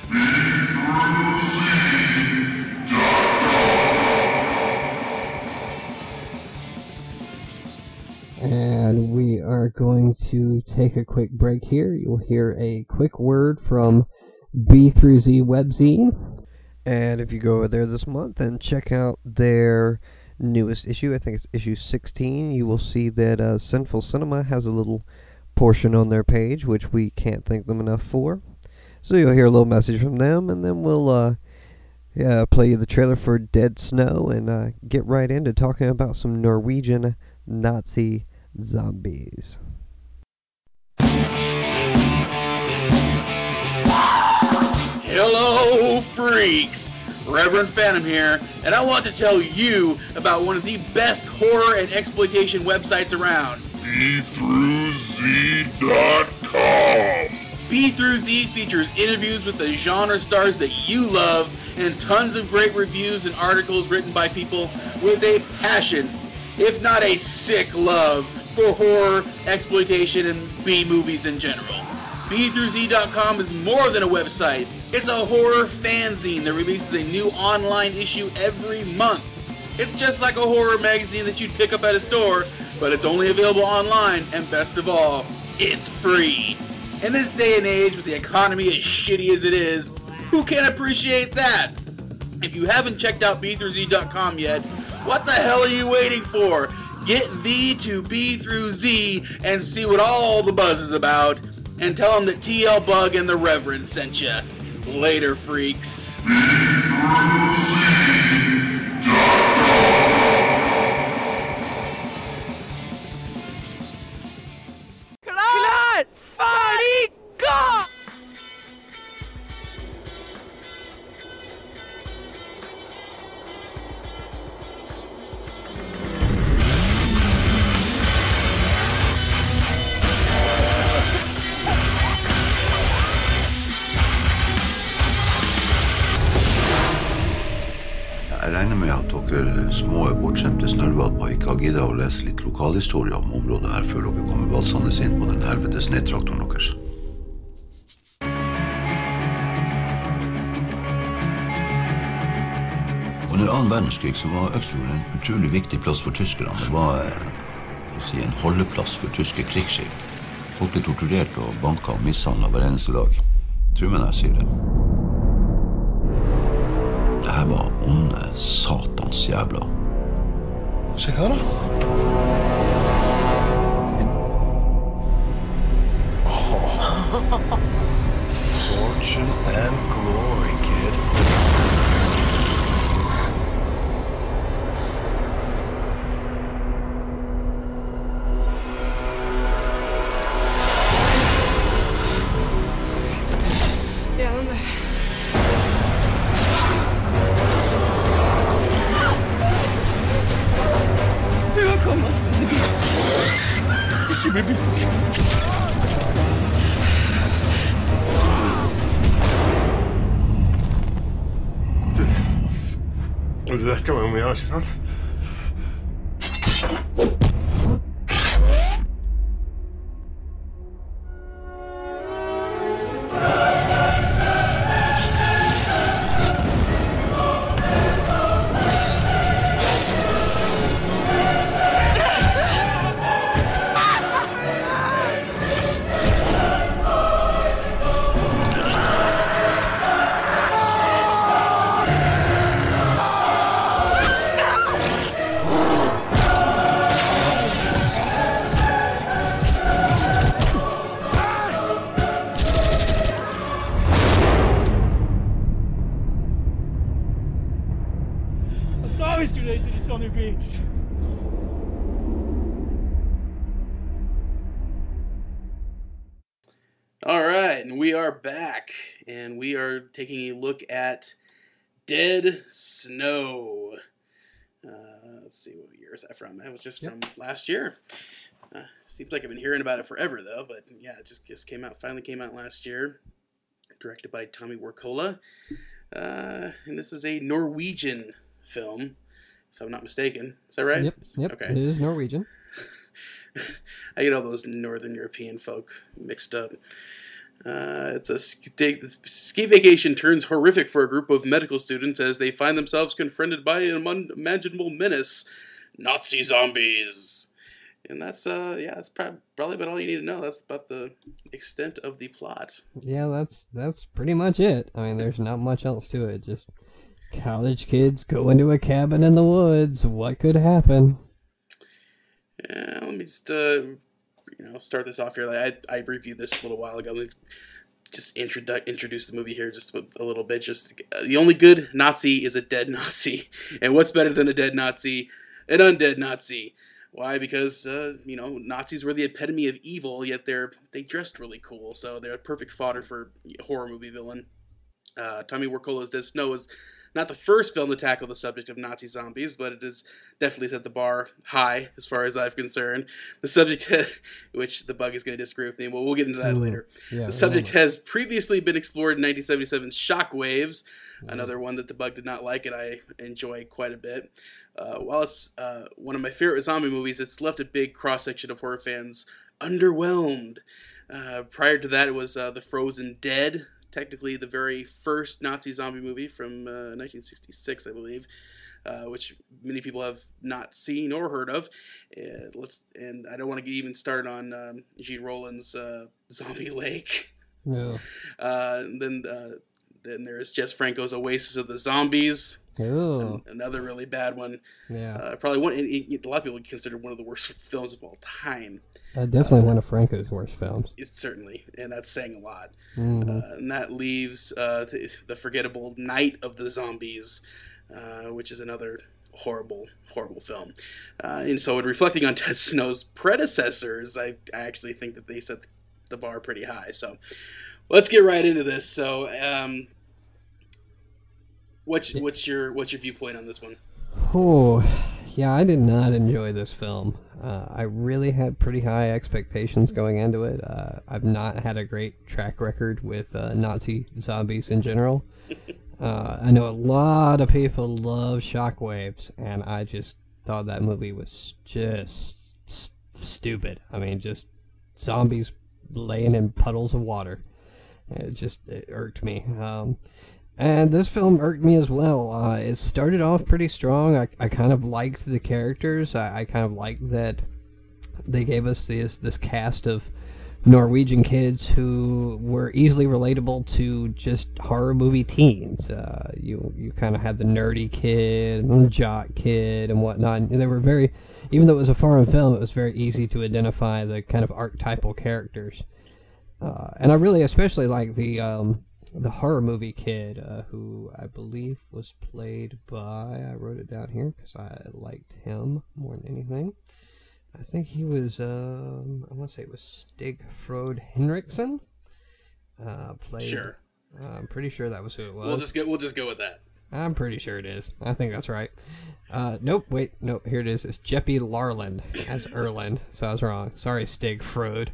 And we are going to take a quick break here. You'll hear a quick word from B-through-Z Webzine. And if you go over there this month and check out their newest issue, I think it's issue 16, you will see that Sinful Cinema has a little portion on their page, which we can't thank them enough for. So you'll hear a little message from them, and then we'll play you the trailer for Dead Snow and get right into talking about some Norwegian Nazi zombies. Hello, freaks! Reverend Phantom here, and I want to tell you about one of the best horror and exploitation websites around. B-through-Z.com. B through Z features interviews with the genre stars that you love and tons of great reviews and articles written by people with a passion, if not a sick love, for horror, exploitation, and B movies in general. B-through-Z.com is more than a website. It's a horror fanzine that releases a new online issue every month. It's just like a horror magazine that you'd pick up at a store, but it's only available online, and best of all, it's free. In this day and age, with the economy as shitty as it is, who can't appreciate that? If you haven't checked out B-through-Z.com yet, what the hell are you waiting for? Get thee to B-through-Z and see what all the buzz is about, and tell them that TL Bug and the Reverend sent ya. Later, freaks. Klart färdiga! Jeg regner med at dere små bortskjemte snørvalper ikke har giddet å lese litt lokalhistorie om området her før dere kommer valsende inn på den helvetes nedtraktoren deres. Under annen verdenskrig så var Øksfjord en utrolig viktig plass for tyskerne. Det var en holdeplass for tyske krigsskip. Folk ble torturert og banket og mishandlet hver eneste dag. Tror meg når jeg sier det. Det her var onde satans jævla. Se hva da? Fortune and glory, kid. Ja, den der. Vi må komme oss til byen. Ikke bli bitt. Du vekker meg om jeg har, ikke sant? I saw we skulle reise til Sunny Beach. All right, and we are back, and we are taking a look at Dead Snow. Let's see, what year is that from? That was just from last year. Seems like I've been hearing about it forever, though, but yeah, it just came out, finally came out last year. Directed by Tommy Wirkola. And this is a Norwegian film, if I'm not mistaken. Is that right? Yep. Okay. It is Norwegian. I get all those Northern European folk mixed up. It's a ski vacation turns horrific for a group of medical students as they find themselves confronted by an unimaginable menace, Nazi zombies. And that's that's probably about all you need to know. That's about the extent of the plot. Yeah, that's pretty much it. I mean, there's not much else to it. Just college kids go into a cabin in the woods. What could happen? Yeah, let me just start this off here. Like I reviewed this a little while ago. Let me just introduce the movie here just a little bit. Just the only good Nazi is a dead Nazi, and what's better than a dead Nazi? An undead Nazi. Why? Because Nazis were the epitome of evil, yet they dressed really cool, so they're perfect fodder for a horror movie villain. Tommy Wirkola's Dead Snow is not the first film to tackle the subject of Nazi zombies, but it has definitely set the bar high as far as I'm concerned. The subject, which the Bug is going to disagree with me, but we'll get into that later. Yeah, the subject has previously been explored in 1977's Shockwaves, another one that the Bug did not like and I enjoy quite a bit. While it's one of my favorite zombie movies, it's left a big cross-section of horror fans underwhelmed. Prior to that, it was The Frozen Dead, technically the very first Nazi zombie movie from 1966, I believe, which many people have not seen or heard of. And I don't want to get even started on Gene Roland's Zombie Lake. No. Then there's Jess Franco's Oasis of the Zombies. Ew. Another really bad one. Yeah. Probably one. A lot of people would consider one of the worst films of all time. Definitely one of Franco's worst films. It's certainly, and that's saying a lot. Mm-hmm. And that leaves the forgettable Night of the Zombies, which is another horrible, horrible film. And so, in reflecting on Ted Snow's predecessors, I actually think that they set the bar pretty high. So, let's get right into this. So, what's your viewpoint on this one? Oh, yeah, I did not enjoy this film. I really had pretty high expectations going into it. I've not had a great track record with Nazi zombies in general. I know a lot of people love Shockwaves, and I just thought that movie was just stupid. I mean, just zombies laying in puddles of water. It irked me. And this film irked me as well. It started off pretty strong. I kind of liked the characters. I kind of liked that they gave us this cast of Norwegian kids who were easily relatable to just horror movie teens. You kind of had the nerdy kid and the jock kid and whatnot. And they were very, even though it was a foreign film, it was very easy to identify the kind of archetypal characters. And I really especially like the horror movie kid, who I believe was played by, I wrote it down here because I liked him more than anything. I think he was, I want to say it was Stig Frode Henriksen. Sure. I'm pretty sure that was who it was. We'll just go with that. I'm pretty sure it is. I think that's right. Nope, here it is. It's Jeppe Larland as Erland, so I was wrong. Sorry, Stig Frode.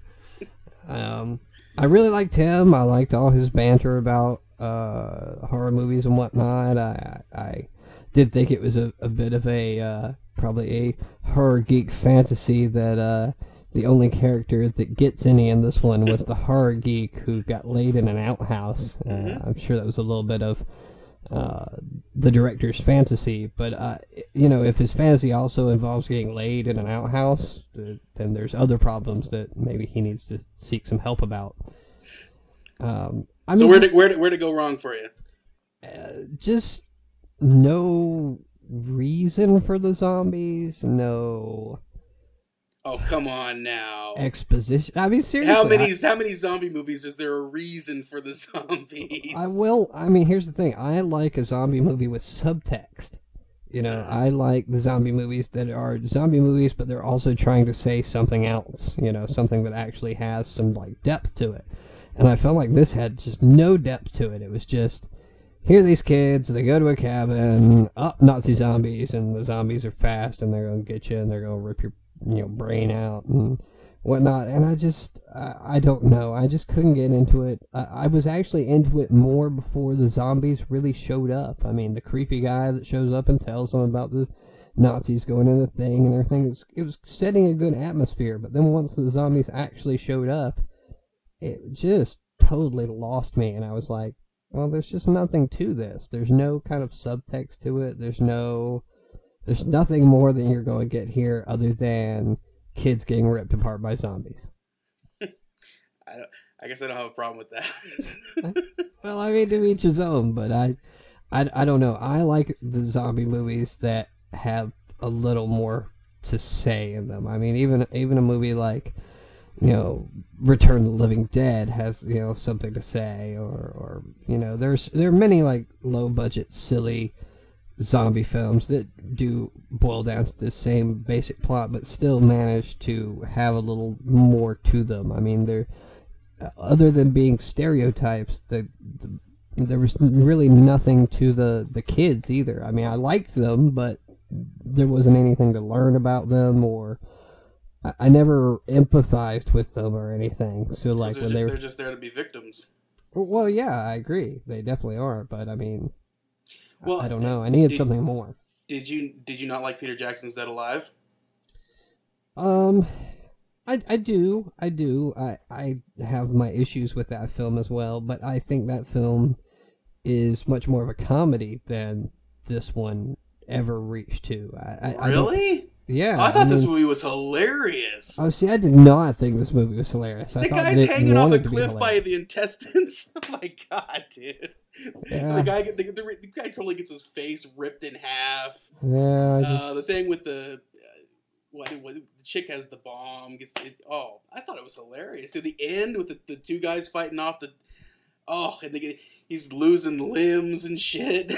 I really liked him. I liked all his banter about horror movies and whatnot. I did think it was a bit of a probably a horror geek fantasy that the only character that gets any in this one was the horror geek who got laid in an outhouse. I'm sure that was a little bit of the director's fantasy, but if his fantasy also involves getting laid in an outhouse, then there's other problems that maybe he needs to seek some help about. So where to go wrong for you? Just no reason for the zombies. No. Oh, come on now. Exposition. I mean, seriously. How many zombie movies is there a reason for the zombies? Here's the thing. I like a zombie movie with subtext. I like the zombie movies that are zombie movies, but they're also trying to say something else. Something that actually has some depth to it. And I felt like this had just no depth to it. It was just, here are these kids, they go to a cabin, Nazi zombies, and the zombies are fast, and they're going to get you, and they're going to rip your brain out, and whatnot. And I don't know. I just couldn't get into it. I was actually into it more before the zombies really showed up. I mean, the creepy guy that shows up and tells them about the Nazis going in the thing and everything, it was setting a good atmosphere, but then once the zombies actually showed up, it just totally lost me, and I was like, well, there's just nothing to this. There's no kind of subtext to it. There's nothing more than you're going to get here other than kids getting ripped apart by zombies. I guess I don't have a problem with that. Well, I mean, to each his own, but I don't know. I like the zombie movies that have a little more to say in them. I mean, even a movie like, Return of the Living Dead has, something to say, or there are many low budget, silly zombie films that do boil down to the same basic plot, but still manage to have a little more to them. I mean, they're other than being stereotypes, the there was really nothing to the kids either. I mean, I liked them, but there wasn't anything to learn about them, or I never empathized with them or anything. So like when they're just there to be victims. Well, yeah, I agree. They definitely are, but I mean, well, I don't know. I needed something more. Did you not like Peter Jackson's Dead Alive? I do. I have my issues with that film as well, but I think that film is much more of a comedy than this one ever reached to. Really? Yeah. I thought this movie was hilarious. Oh, see, I did not think this movie was hilarious. The guy's hanging off a cliff by the intestines. Oh my god, dude! Yeah. The guy totally gets his face ripped in half. Yeah. The thing with the the chick has the bomb. I thought it was hilarious. At the end with the two guys fighting off and he's losing limbs and shit.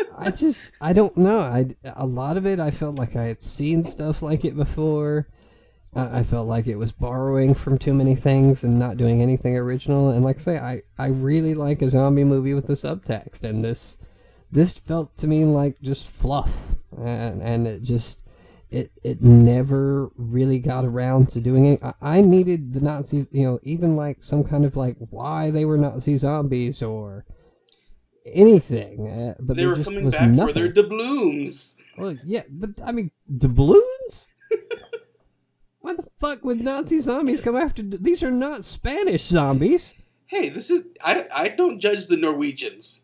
I don't know. A lot of it, I felt like I had seen stuff like it before. I felt like it was borrowing from too many things and not doing anything original. And like I say, I really like a zombie movie with the subtext, and this felt to me like just fluff, and it just. It never really got around to doing it. I needed the Nazis, even like some kind of like why they were Nazi zombies or anything. But they were coming back for their doubloons. Well, yeah, but I mean, doubloons? Why the fuck would Nazi zombies come after? These are not Spanish zombies. Hey, I don't judge the Norwegians.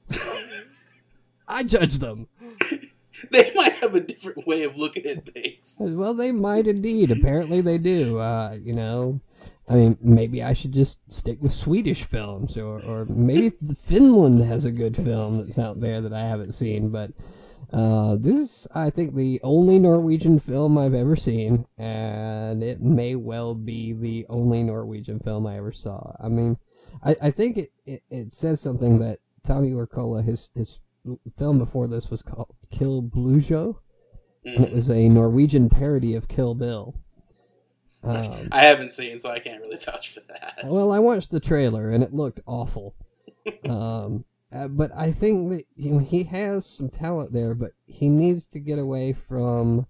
I judge them. They might have a different way of looking at things. Well, they might indeed. Apparently they do. I mean, maybe I should just stick with Swedish films, or maybe Finland has a good film that's out there that I haven't seen. But this is, I think, the only Norwegian film I've ever seen, and it may well be the only Norwegian film I ever saw. I mean, I think it says something that Tommy Wirkola, his film before this was called Kill Blujo, and it was a Norwegian parody of Kill Bill. I haven't seen, so I can't really vouch for that. Well, I watched the trailer, and it looked awful. But I think that he has some talent there, but he needs to get away from,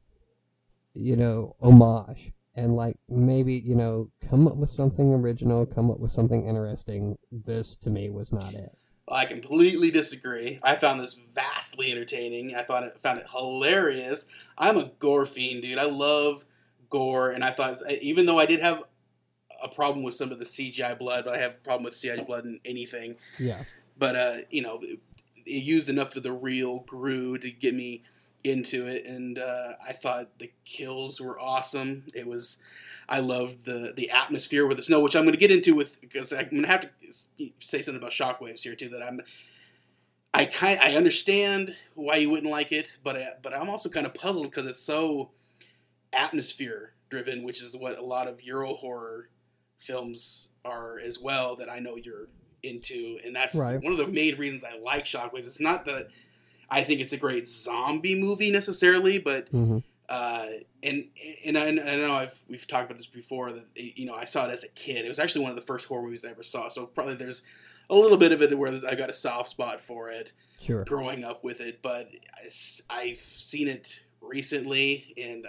homage, and like maybe, come up with something original, come up with something interesting. This, to me, was not it. I completely disagree. I found this vastly entertaining. I found it hilarious. I'm a gore fiend, dude. I love gore, and I thought, even though I did have a problem with some of the CGI blood, but I have a problem with CGI blood in anything. Yeah. But, it used enough of the real Gru to get me into it, and I thought the kills were awesome. I loved the atmosphere with the snow, which I'm going to get into because I'm going to have to say something about shockwaves here too. That I understand why you wouldn't like it, but I'm also kind of puzzled because it's so atmosphere driven, which is what a lot of Euro horror films are as well. That I know you're into, and that's one of the main reasons I like Shockwaves. It's not that I think it's a great zombie movie necessarily, but. Mm-hmm. And I know we've talked about this before that I saw it as a kid. It was actually one of the first horror movies I ever saw. So probably there's a little bit of it where I got a soft spot for it. Sure. Growing up with it, but I've seen it recently, and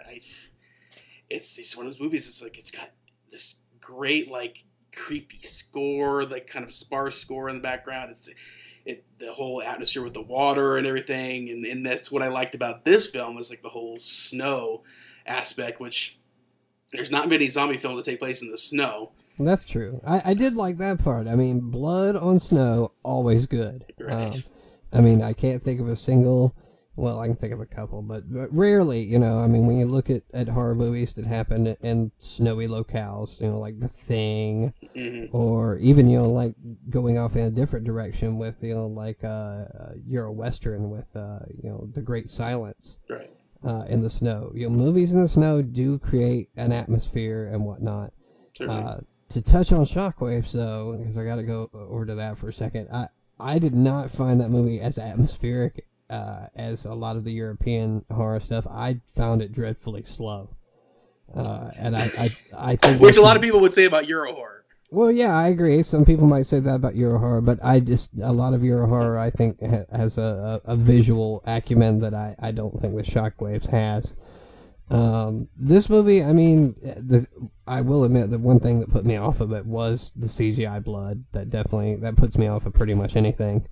it's one of those movies. It's like it's got this great like creepy score, like kind of sparse score in the background. The whole atmosphere with the water and everything, and that's what I liked about this film was like the whole snow aspect, which there's not many zombie films that take place in the snow. That's true. I did like that part. I mean, blood on snow, always good. Right. I mean, I can't think of a single. Well, I can think of a couple, but rarely, I mean, when you look at horror movies that happen in snowy locales, like The Thing, mm-hmm. or even, like going off in a different direction with, like Euro-Western with, The Great Silence. Right. In the snow. Movies in the snow do create an atmosphere and whatnot. To touch on Shockwaves, though, because I got to go over to that for a second, I did not find that movie as atmospheric as a lot of the European horror stuff. I found it dreadfully slow, and I think which a lot of people would say about Euro horror. Well, yeah, I agree. Some people might say that about Euro horror, but a lot of Euro horror, I think, has a visual acumen that I don't think the Shockwaves has. This movie, I mean, I will admit that one thing that put me off of it was the CGI blood. That puts me off of pretty much anything.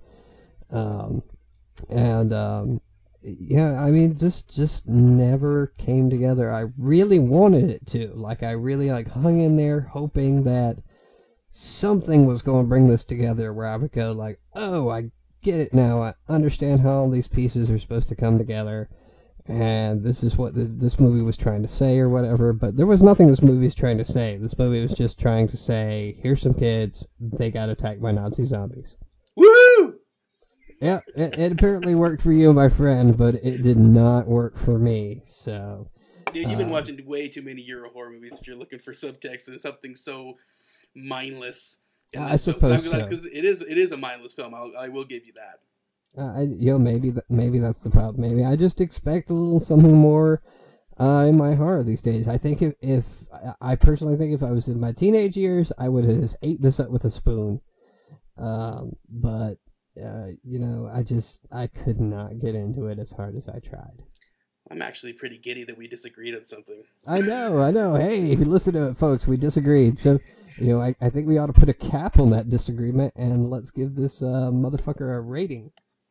Yeah, I mean, just never came together. I really wanted it to. Like, I really hung in there hoping that something was going to bring this together where I would go like, oh, I get it now. I understand how all these pieces are supposed to come together. And this is what this movie was trying to say or whatever. But there was nothing this movie was trying to say. This movie was just trying to say, here's some kids. They got attacked by Nazi zombies. Woo! Yeah, it apparently worked for you, my friend, but it did not work for me. So, Dude, you've been watching way too many Euro horror movies if you're looking for subtext and something so mindless. I suppose so. Because it is a mindless film. I will give you that. Maybe that's the problem. Maybe I just expect a little something more in my horror these days. I think if I personally think if I was in my teenage years, I would have just ate this up with a spoon. But I could not get into it as hard as I tried. I'm actually pretty giddy that we disagreed on something. I know. Hey, if you listen to it, folks, we disagreed. So, I think we ought to put a cap on that disagreement and let's give this motherfucker a rating.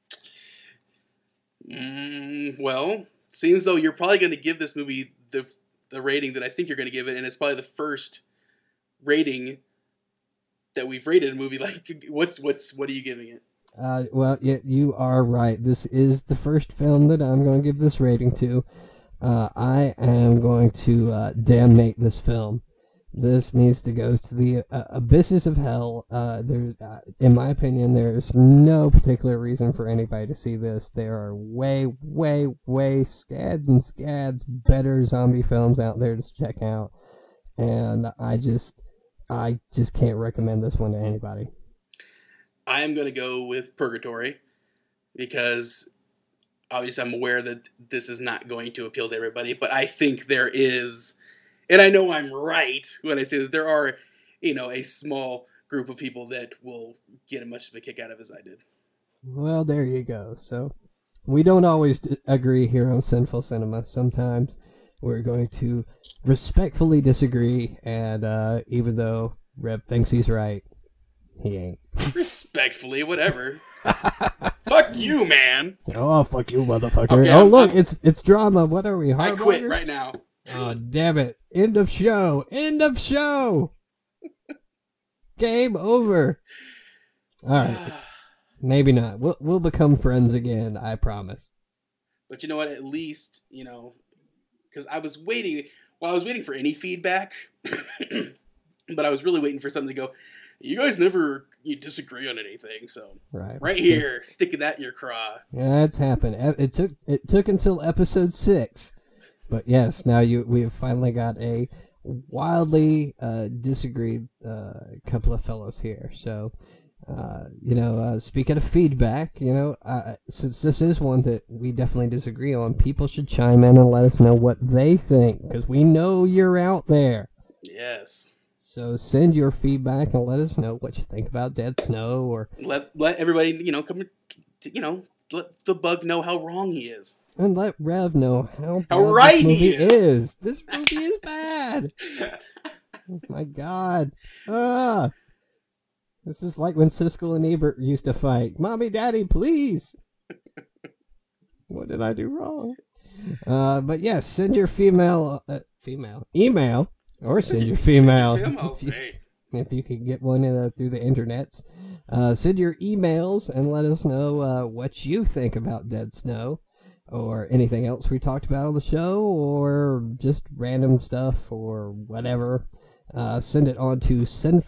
Well, seems though you're probably going to give this movie the rating that I think you're going to give it, and it's probably the first rating that we've rated a movie. Like, what are you giving it? Well, yeah, you are right. This is the first film that I'm going to give this rating to. I am going to damnate this film. This needs to go to the abysses of hell. In my opinion, there's no particular reason for anybody to see this. There are way, way, way scads and scads better zombie films out there to check out, and I just can't recommend this one to anybody. I am going to go with Purgatory because obviously I'm aware that this is not going to appeal to everybody, but I think there is, and I know I'm right when I say that there are, a small group of people that will get as much of a kick out of it as I did. Well, there you go. So we don't always agree here on Sinful Cinema. Sometimes we're going to respectfully disagree, and even though Reb thinks he's right, he ain't. Respectfully, whatever. Fuck you, man. Oh, fuck you, motherfucker. Okay, look, it's drama. What are we, I quit right now. Oh, damn it. End of show. Game over. All right. Maybe not. We'll become friends again, I promise. But you know what? At least, because I was waiting for any feedback, but I was really waiting for something to go, you guys never disagree on anything, so right here, sticking that in your craw. Yeah, it's happened. It took until episode 6, but yes, now we have finally got a wildly disagreed couple of fellows here. So, speaking of feedback, since this is one that we definitely disagree on, people should chime in and let us know what they think, because we know you're out there. Yes. So send your feedback and let us know what you think about Dead Snow, or let everybody come let the bug know how wrong he is, and let Rev know how right this movie he is. This movie is bad. Oh my God! This is like when Siskel and Ebert used to fight. Mommy, Daddy, please. What did I do wrong? But yes, send your email. Or send your female. If you can get one through the internets. Send your emails and let us know what you think about Dead Snow, or anything else we talked about on the show, or just random stuff or whatever. Send it on to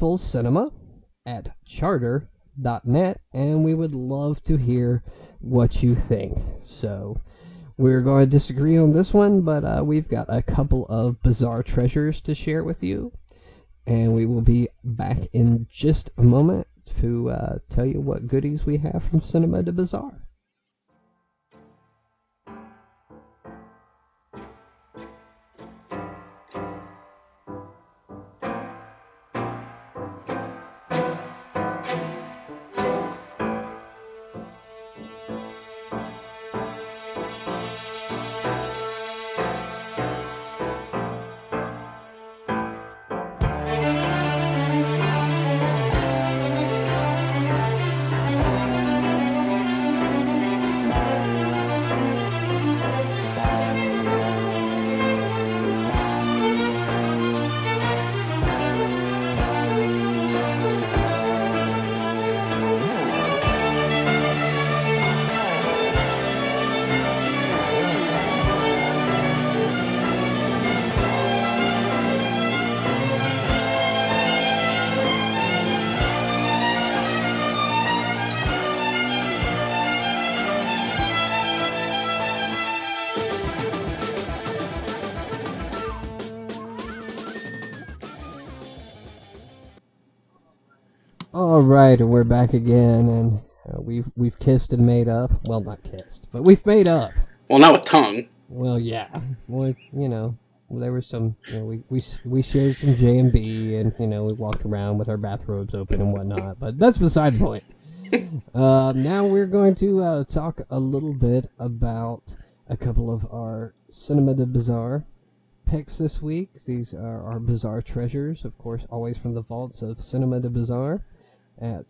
sinfulcinema@charter.net, and we would love to hear what you think. So we're going to disagree on this one, but we've got a couple of bizarre treasures to share with you. And we will be back in just a moment to tell you what goodies we have from Cinema de Bizarre. All right, and we're back again, and we've kissed and made up. Well, not kissed, but we've made up. Well, not with tongue. Well, yeah. Well, there was some. We shared some J&B, and we walked around with our bathrobes open and whatnot. But that's beside the point. Now we're going to talk a little bit about a couple of our Cinema de Bizarre picks this week. These are our bizarre treasures, of course, always from the vaults of Cinema de Bizarre at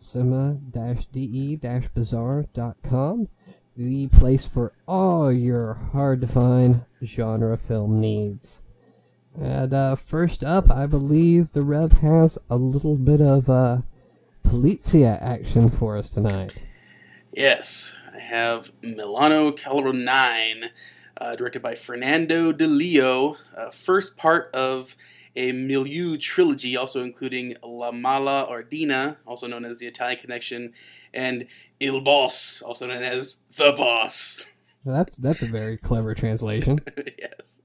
cinema-de-bizarre.com, the place for all your hard-to-find genre film needs. And first up, I believe the Rev has a little bit of Polizia action for us tonight. Yes, I have Milano Calibro 9, directed by Fernando De Leo, first part of a Milieu trilogy, also including La Mala Ordina, also known as The Italian Connection, and Il Boss, also known as The Boss. That's a very clever translation. Yes.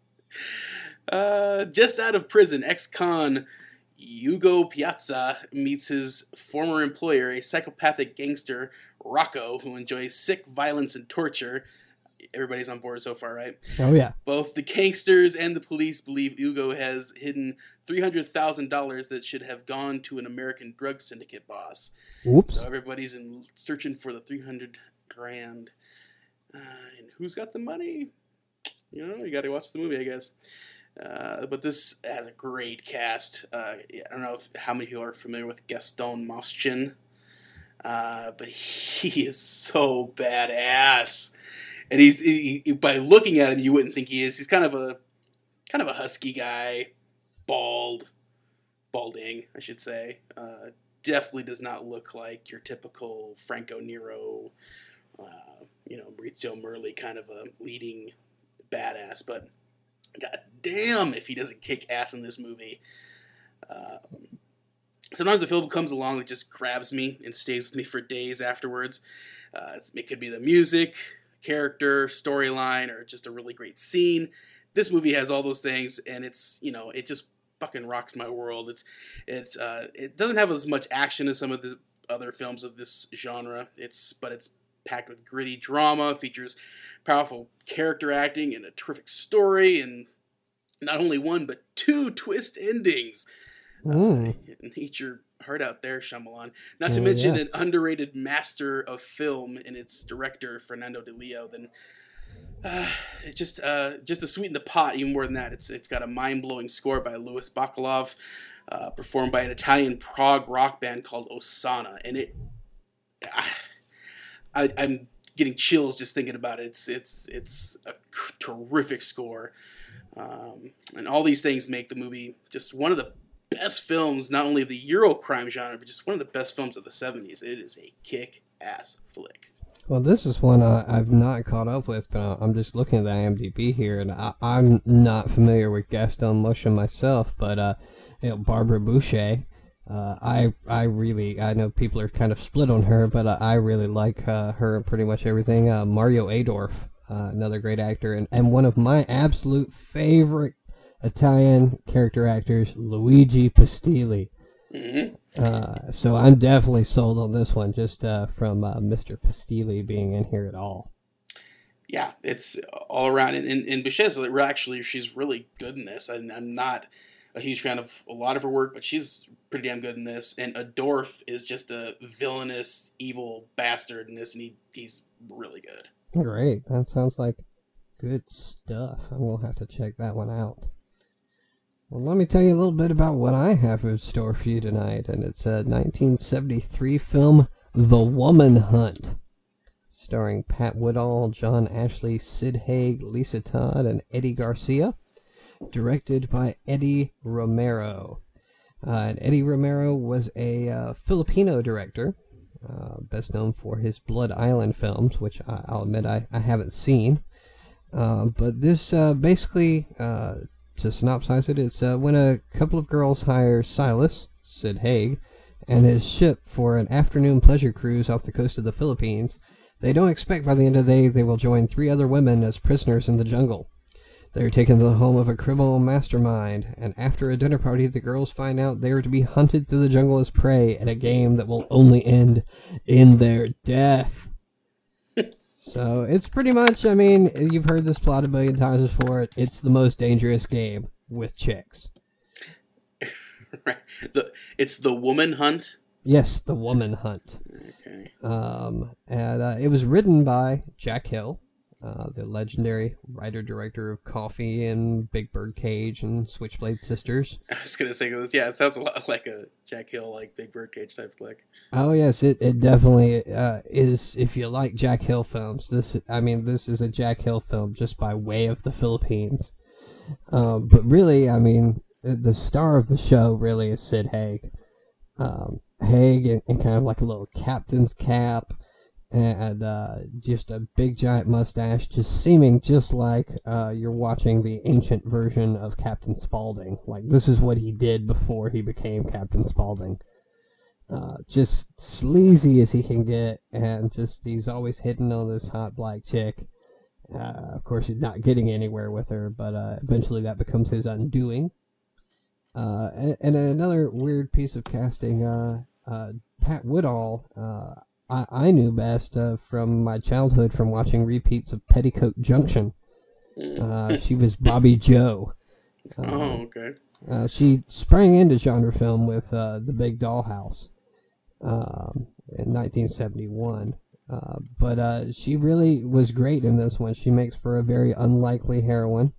Just out of prison, ex-con Hugo Piazza meets his former employer, a psychopathic gangster, Rocco, who enjoys sick violence and torture. Everybody's on board so far, right? Oh, yeah. Both the gangsters and the police believe Hugo has hidden $300,000 that should have gone to an American drug syndicate boss. Oops. So everybody's searching for the $300,000. And who's got the money? You got to watch the movie, I guess. But this has a great cast. I don't know how many people are familiar with Gaston Moschin, but he is so badass. And he by looking at him, you wouldn't think he is. He's kind of a husky guy, balding, I should say. Definitely does not look like your typical Franco Nero, Maurizio Merli kind of a leading badass. But god damn if he doesn't kick ass in this movie. Sometimes a film comes along that just grabs me and stays with me for days afterwards. It could be the music, character, storyline, or just a really great scene. This movie has all those things, and it's it just fucking rocks my world. It doesn't have as much action as some of the other films of this genre. But it's packed with gritty drama, features powerful character acting and a terrific story, and not only one but two twist endings. Eat your heart out there, Shyamalan. Not to mention an underrated master of film in its director, Fernando De Leo. Then it just to sweeten the pot even more than that, it's got a mind-blowing score by Louis Bacalov, performed by an Italian prog rock band called Osana, and I'm getting chills just thinking about it. It's a terrific score, and all these things make the movie just one of the best films, not only of the Eurocrime genre, but just one of the best films of the 70s. It is a kick-ass flick. Well, this is one I've not caught up with, but I'm just looking at the IMDb here, and I'm not familiar with Gaston Moschin myself, but Barbara Boucher, I know people are kind of split on her, but I really like her in pretty much everything. Mario Adorf, another great actor, and one of my absolute favorite Italian character actors, Luigi Pistilli. Mm-hmm. So I'm definitely sold on this one, just from Mr. Pistilli being in here at all. Yeah, it's all around. And Boucher, she's really good in this. I'm not a huge fan of a lot of her work, but she's pretty damn good in this. And Adorf is just a villainous, evil bastard in this, and he's really good. Great. That sounds like good stuff. I will have to check that one out. Well, let me tell you a little bit about what I have in store for you tonight, and it's a 1973 film, The Woman Hunt, starring Pat Woodall, John Ashley, Sid Haig, Lisa Todd, and Eddie Garcia, directed by Eddie Romero. And Eddie Romero was a Filipino director, best known for his Blood Island films, which I'll admit I haven't seen. But this basically... to synopsize it, it's when a couple of girls hire Silas, Sid Haig, and his ship for an afternoon pleasure cruise off the coast of the Philippines. They don't expect by the end of the day they will join 3 other women as prisoners in the jungle. They're taken to the home of a criminal mastermind, and after a dinner party, the girls find out they are to be hunted through the jungle as prey in a game that will only end in their death. So it's pretty much, I mean, you've heard this plot a billion times before. It's the most dangerous game with chicks. Right. It's the woman hunt? Yes, the woman hunt. Okay. And it was written by Jack Hill, the legendary writer-director of Coffee and Big Bird Cage and Switchblade Sisters. I was going to say this. Yeah, it sounds a lot like a Jack Hill, like Big Bird Cage type flick. Oh yes, it definitely is. If you like Jack Hill films, this is a Jack Hill film just by way of the Philippines. But really, I mean, the star of the show really is Sid Haig. Haig and kind of like a little captain's cap and just a big giant mustache, just seeming just like you're watching the ancient version of Captain Spaulding. Like, this is what he did before he became Captain Spaulding. Just sleazy as he can get, and just he's always hitting on this hot black chick. Of course, he's not getting anywhere with her, but eventually that becomes his undoing. And another weird piece of casting, Pat Woodall, I knew best from my childhood from watching repeats of Petticoat Junction. She was Bobby Joe. Okay. She sprang into genre film with The Big Dollhouse in 1971. But she really was great in this one. She makes for a very unlikely heroine.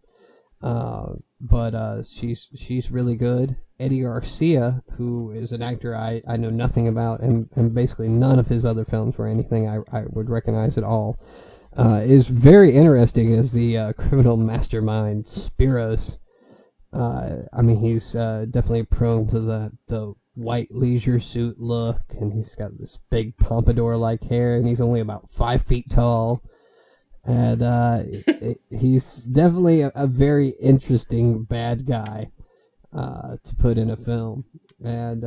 But she's really good. Eddie Garcia, who is an actor I know nothing about, and basically none of his other films were anything I would recognize at all, is very interesting as the criminal mastermind Spiros. I mean, he's definitely prone to the white leisure suit look, and he's got this big pompadour-like hair, and he's only about 5 feet tall. And he's definitely a very interesting bad guy to put in a film. And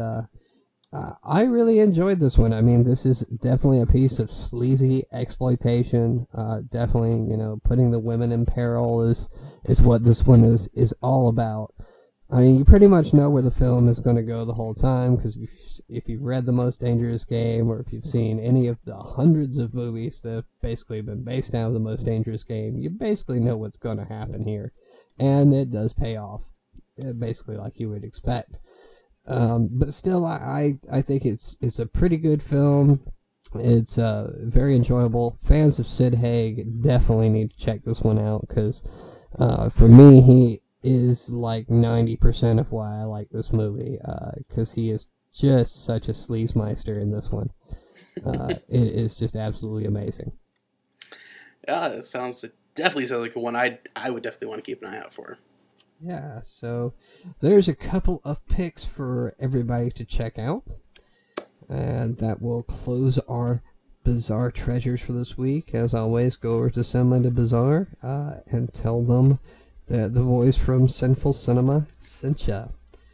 I really enjoyed this one. I mean, this is definitely a piece of sleazy exploitation. Definitely, putting the women in peril is what this one is all about. I mean, you pretty much know where the film is going to go the whole time, because if you've read The Most Dangerous Game, or if you've seen any of the hundreds of movies that have basically been based out of The Most Dangerous Game, you basically know what's going to happen here. And it does pay off, basically like you would expect. But still, I think it's a pretty good film. It's very enjoyable. Fans of Sid Haig definitely need to check this one out, because for me, he is like 90% of why I like this movie, because he is just such a sleazemeister in this one. It is just absolutely amazing. Yeah, it definitely sounds like one I would definitely want to keep an eye out for. Yeah, so there's a couple of picks for everybody to check out, and that will close our Bizarre Treasures for this week. As always, go over to Cinema Bizarre and tell them the voice from Sinful Cinema sent ya.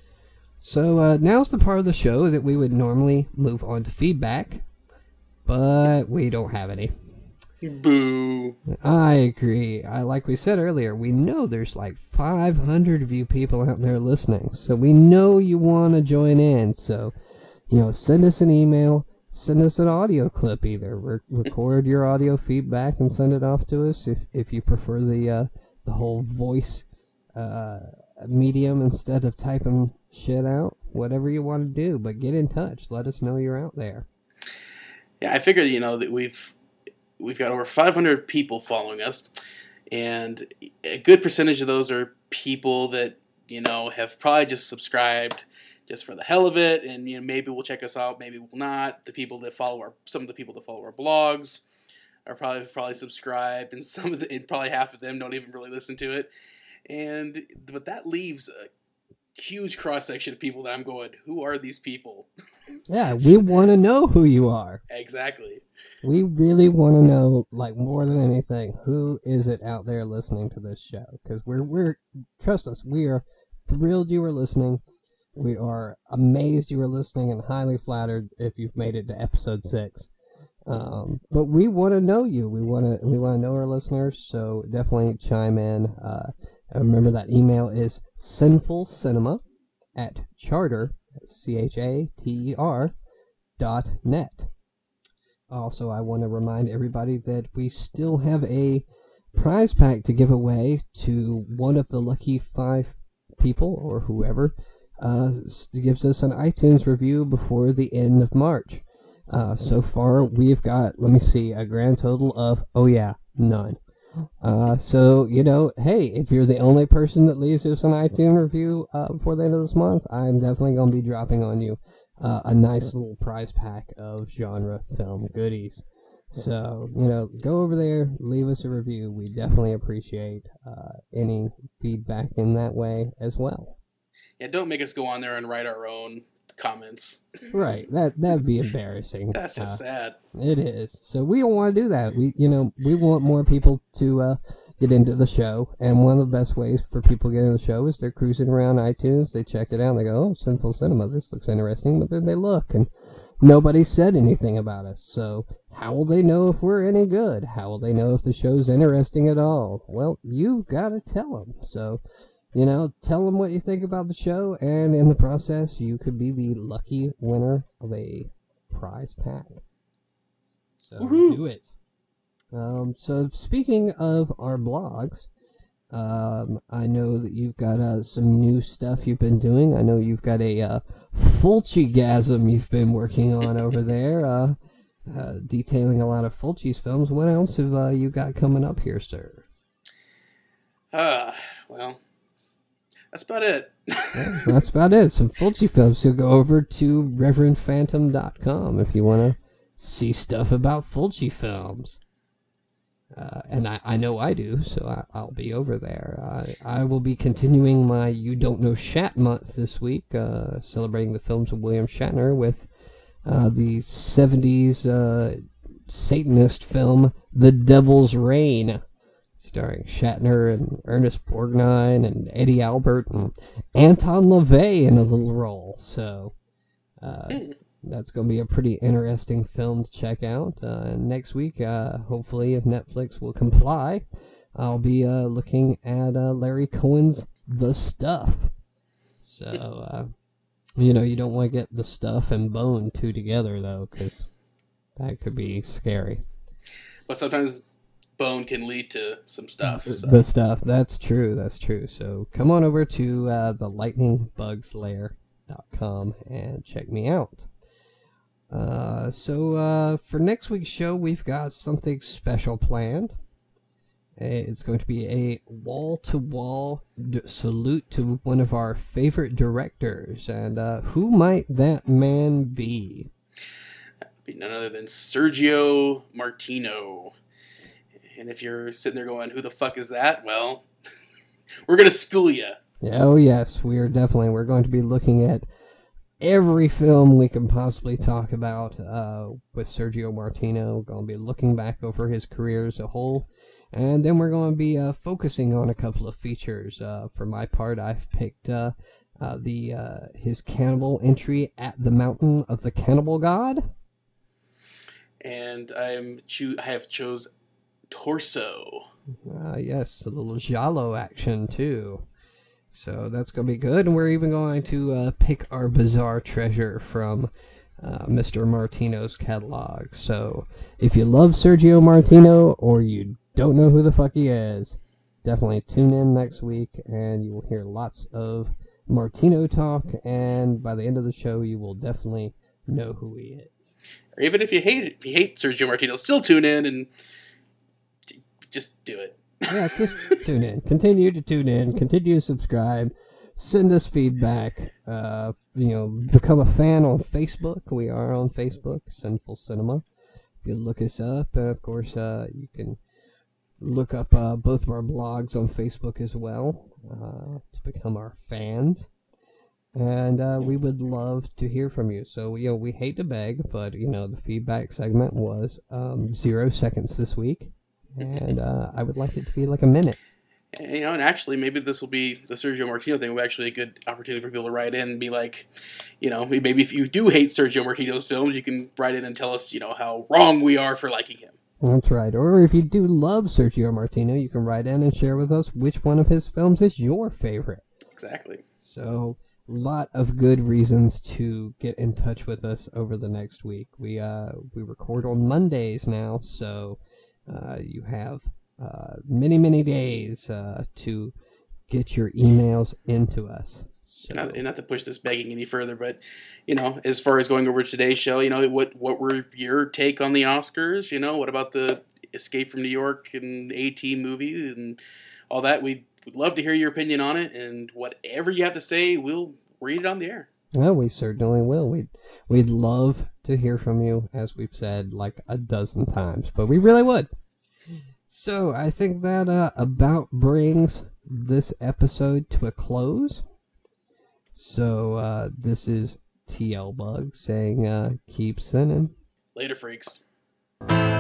So now's the part of the show that we would normally move on to feedback, but we don't have any. Boo. I agree. Like we said earlier, we know there's like 500 of you people out there listening, so we know you want to join in. So, send us an email, send us an audio clip either. Record your audio feedback and send it off to us if you prefer the whole voice medium instead of typing shit out. Whatever you want to do, but get in touch. Let us know you're out there. Yeah, I figured, that we've got over 500 people following us, and a good percentage of those are people that, have probably just subscribed just for the hell of it, and maybe will check us out, maybe will not. Some of the people that follow our blogs are probably subscribed, and and probably half of them don't even really listen to it. But that leaves a huge cross section of people that I'm going, who are these people? Yeah, we want to know who you are. Exactly. We really want to know, like, more than anything, who is it out there listening to this show? Because we're trust us, we are thrilled you are listening. We are amazed you are listening, and highly flattered if you've made it to episode 6. But we want to know you. We want to know our listeners. So definitely chime in. Remember that email is sinfulcinema@charter, CHATER.net. Also, I want to remind everybody that we still have a prize pack to give away to one of the lucky 5 people, or whoever, gives us an iTunes review before the end of March. So far, we've got, let me see, a grand total of, none. So, hey, if you're the only person that leaves us an iTunes review before the end of this month, I'm definitely going to be dropping on you a nice little prize pack of genre film goodies. So, go over there, leave us a review. We definitely appreciate any feedback in that way as well. Yeah, don't make us go on there and write our own comments. Right, that'd be embarrassing. That's just sad. It is. So we don't want to do that. We want more people to get into the show, and one of the best ways for people to get into the show is they're cruising around iTunes, they check it out, and they go, "Oh, Sinful Cinema, this looks interesting," but then they look, and nobody said anything about us. So how will they know if we're any good? How will they know if the show's interesting at all? Well, you've got to tell them. So, tell them what you think about the show, and in the process, you could be the lucky winner of a prize pack. So do it. So speaking of our blogs, I know that you've got some new stuff you've been doing. I know you've got a Fulci-gasm you've been working on over there, detailing a lot of Fulci's films. What else have you got coming up here, sir? Well, that's about it. Yeah, that's about it. Some Fulci films. So go over to ReverendPhantom.com if you want to see stuff about Fulci films. And I know I do, so I'll be over there. I will be continuing my You Don't Know Shat month this week, celebrating the films of William Shatner with the 70s Satanist film The Devil's Reign, starring Shatner and Ernest Borgnine and Eddie Albert and Anton LaVey in a little role. So that's going to be a pretty interesting film to check out. Next week, hopefully, if Netflix will comply, I'll be looking at Larry Cohen's The Stuff. So, you don't want to get The Stuff and Bone two together, though, because that could be scary. But sometimes Bone can lead to some stuff. So. The Stuff, that's true. So come on over to thelightningbugslair.com and check me out. So for next week's show, we've got something special planned. It's going to be a wall-to-wall salute to one of our favorite directors. And who might that man be? That would be none other than Sergio Martino. And if you're sitting there going, who the fuck is that? Well, we're going to school you. Oh, yes, we're going to be looking at every film we can possibly talk about with Sergio Martino. We're going to be looking back over his career as a whole. And then we're going to be focusing on a couple of features. For my part, I've picked his cannibal entry at the Mountain of the Cannibal God. And I have chose Torso. Yes, a little giallo action too. So that's going to be good. And we're even going to pick our bizarre treasure from Mr. Martino's catalog. So if you love Sergio Martino or you don't know who the fuck he is, definitely tune in next week and you will hear lots of Martino talk. And by the end of the show, you will definitely know who he is. Or even if you hate Sergio Martino, still tune in and just do it. Yeah, just tune in. Continue to tune in. Continue to subscribe. Send us feedback. Become a fan on Facebook. We are on Facebook, Sinful Cinema. You can look us up. And, of course, you can look up both of our blogs on Facebook as well to become our fans. And we would love to hear from you. So, we hate to beg, but, the feedback segment was 0 seconds this week. And I would like it to be like a minute. And actually, maybe this will be the Sergio Martino thing. Will be actually a good opportunity for people to write in and be like, maybe if you do hate Sergio Martino's films, you can write in and tell us, how wrong we are for liking him. That's right. Or if you do love Sergio Martino, you can write in and share with us which one of his films is your favorite. Exactly. So, lot of good reasons to get in touch with us over the next week. We record on Mondays now, so you have many days to get your emails into us. So. And not to push this begging any further, but as far as going over today's show, what were your take on the Oscars? What about the Escape from New York and A-Team movie and all that? We'd love to hear your opinion on it, and whatever you have to say, we'll read it on the air. Well, we certainly will. We'd love to hear from you, as we've said like a dozen times, but we really would. So I think that about brings this episode to a close. So this is TL Bug saying keep sinning. Later, freaks.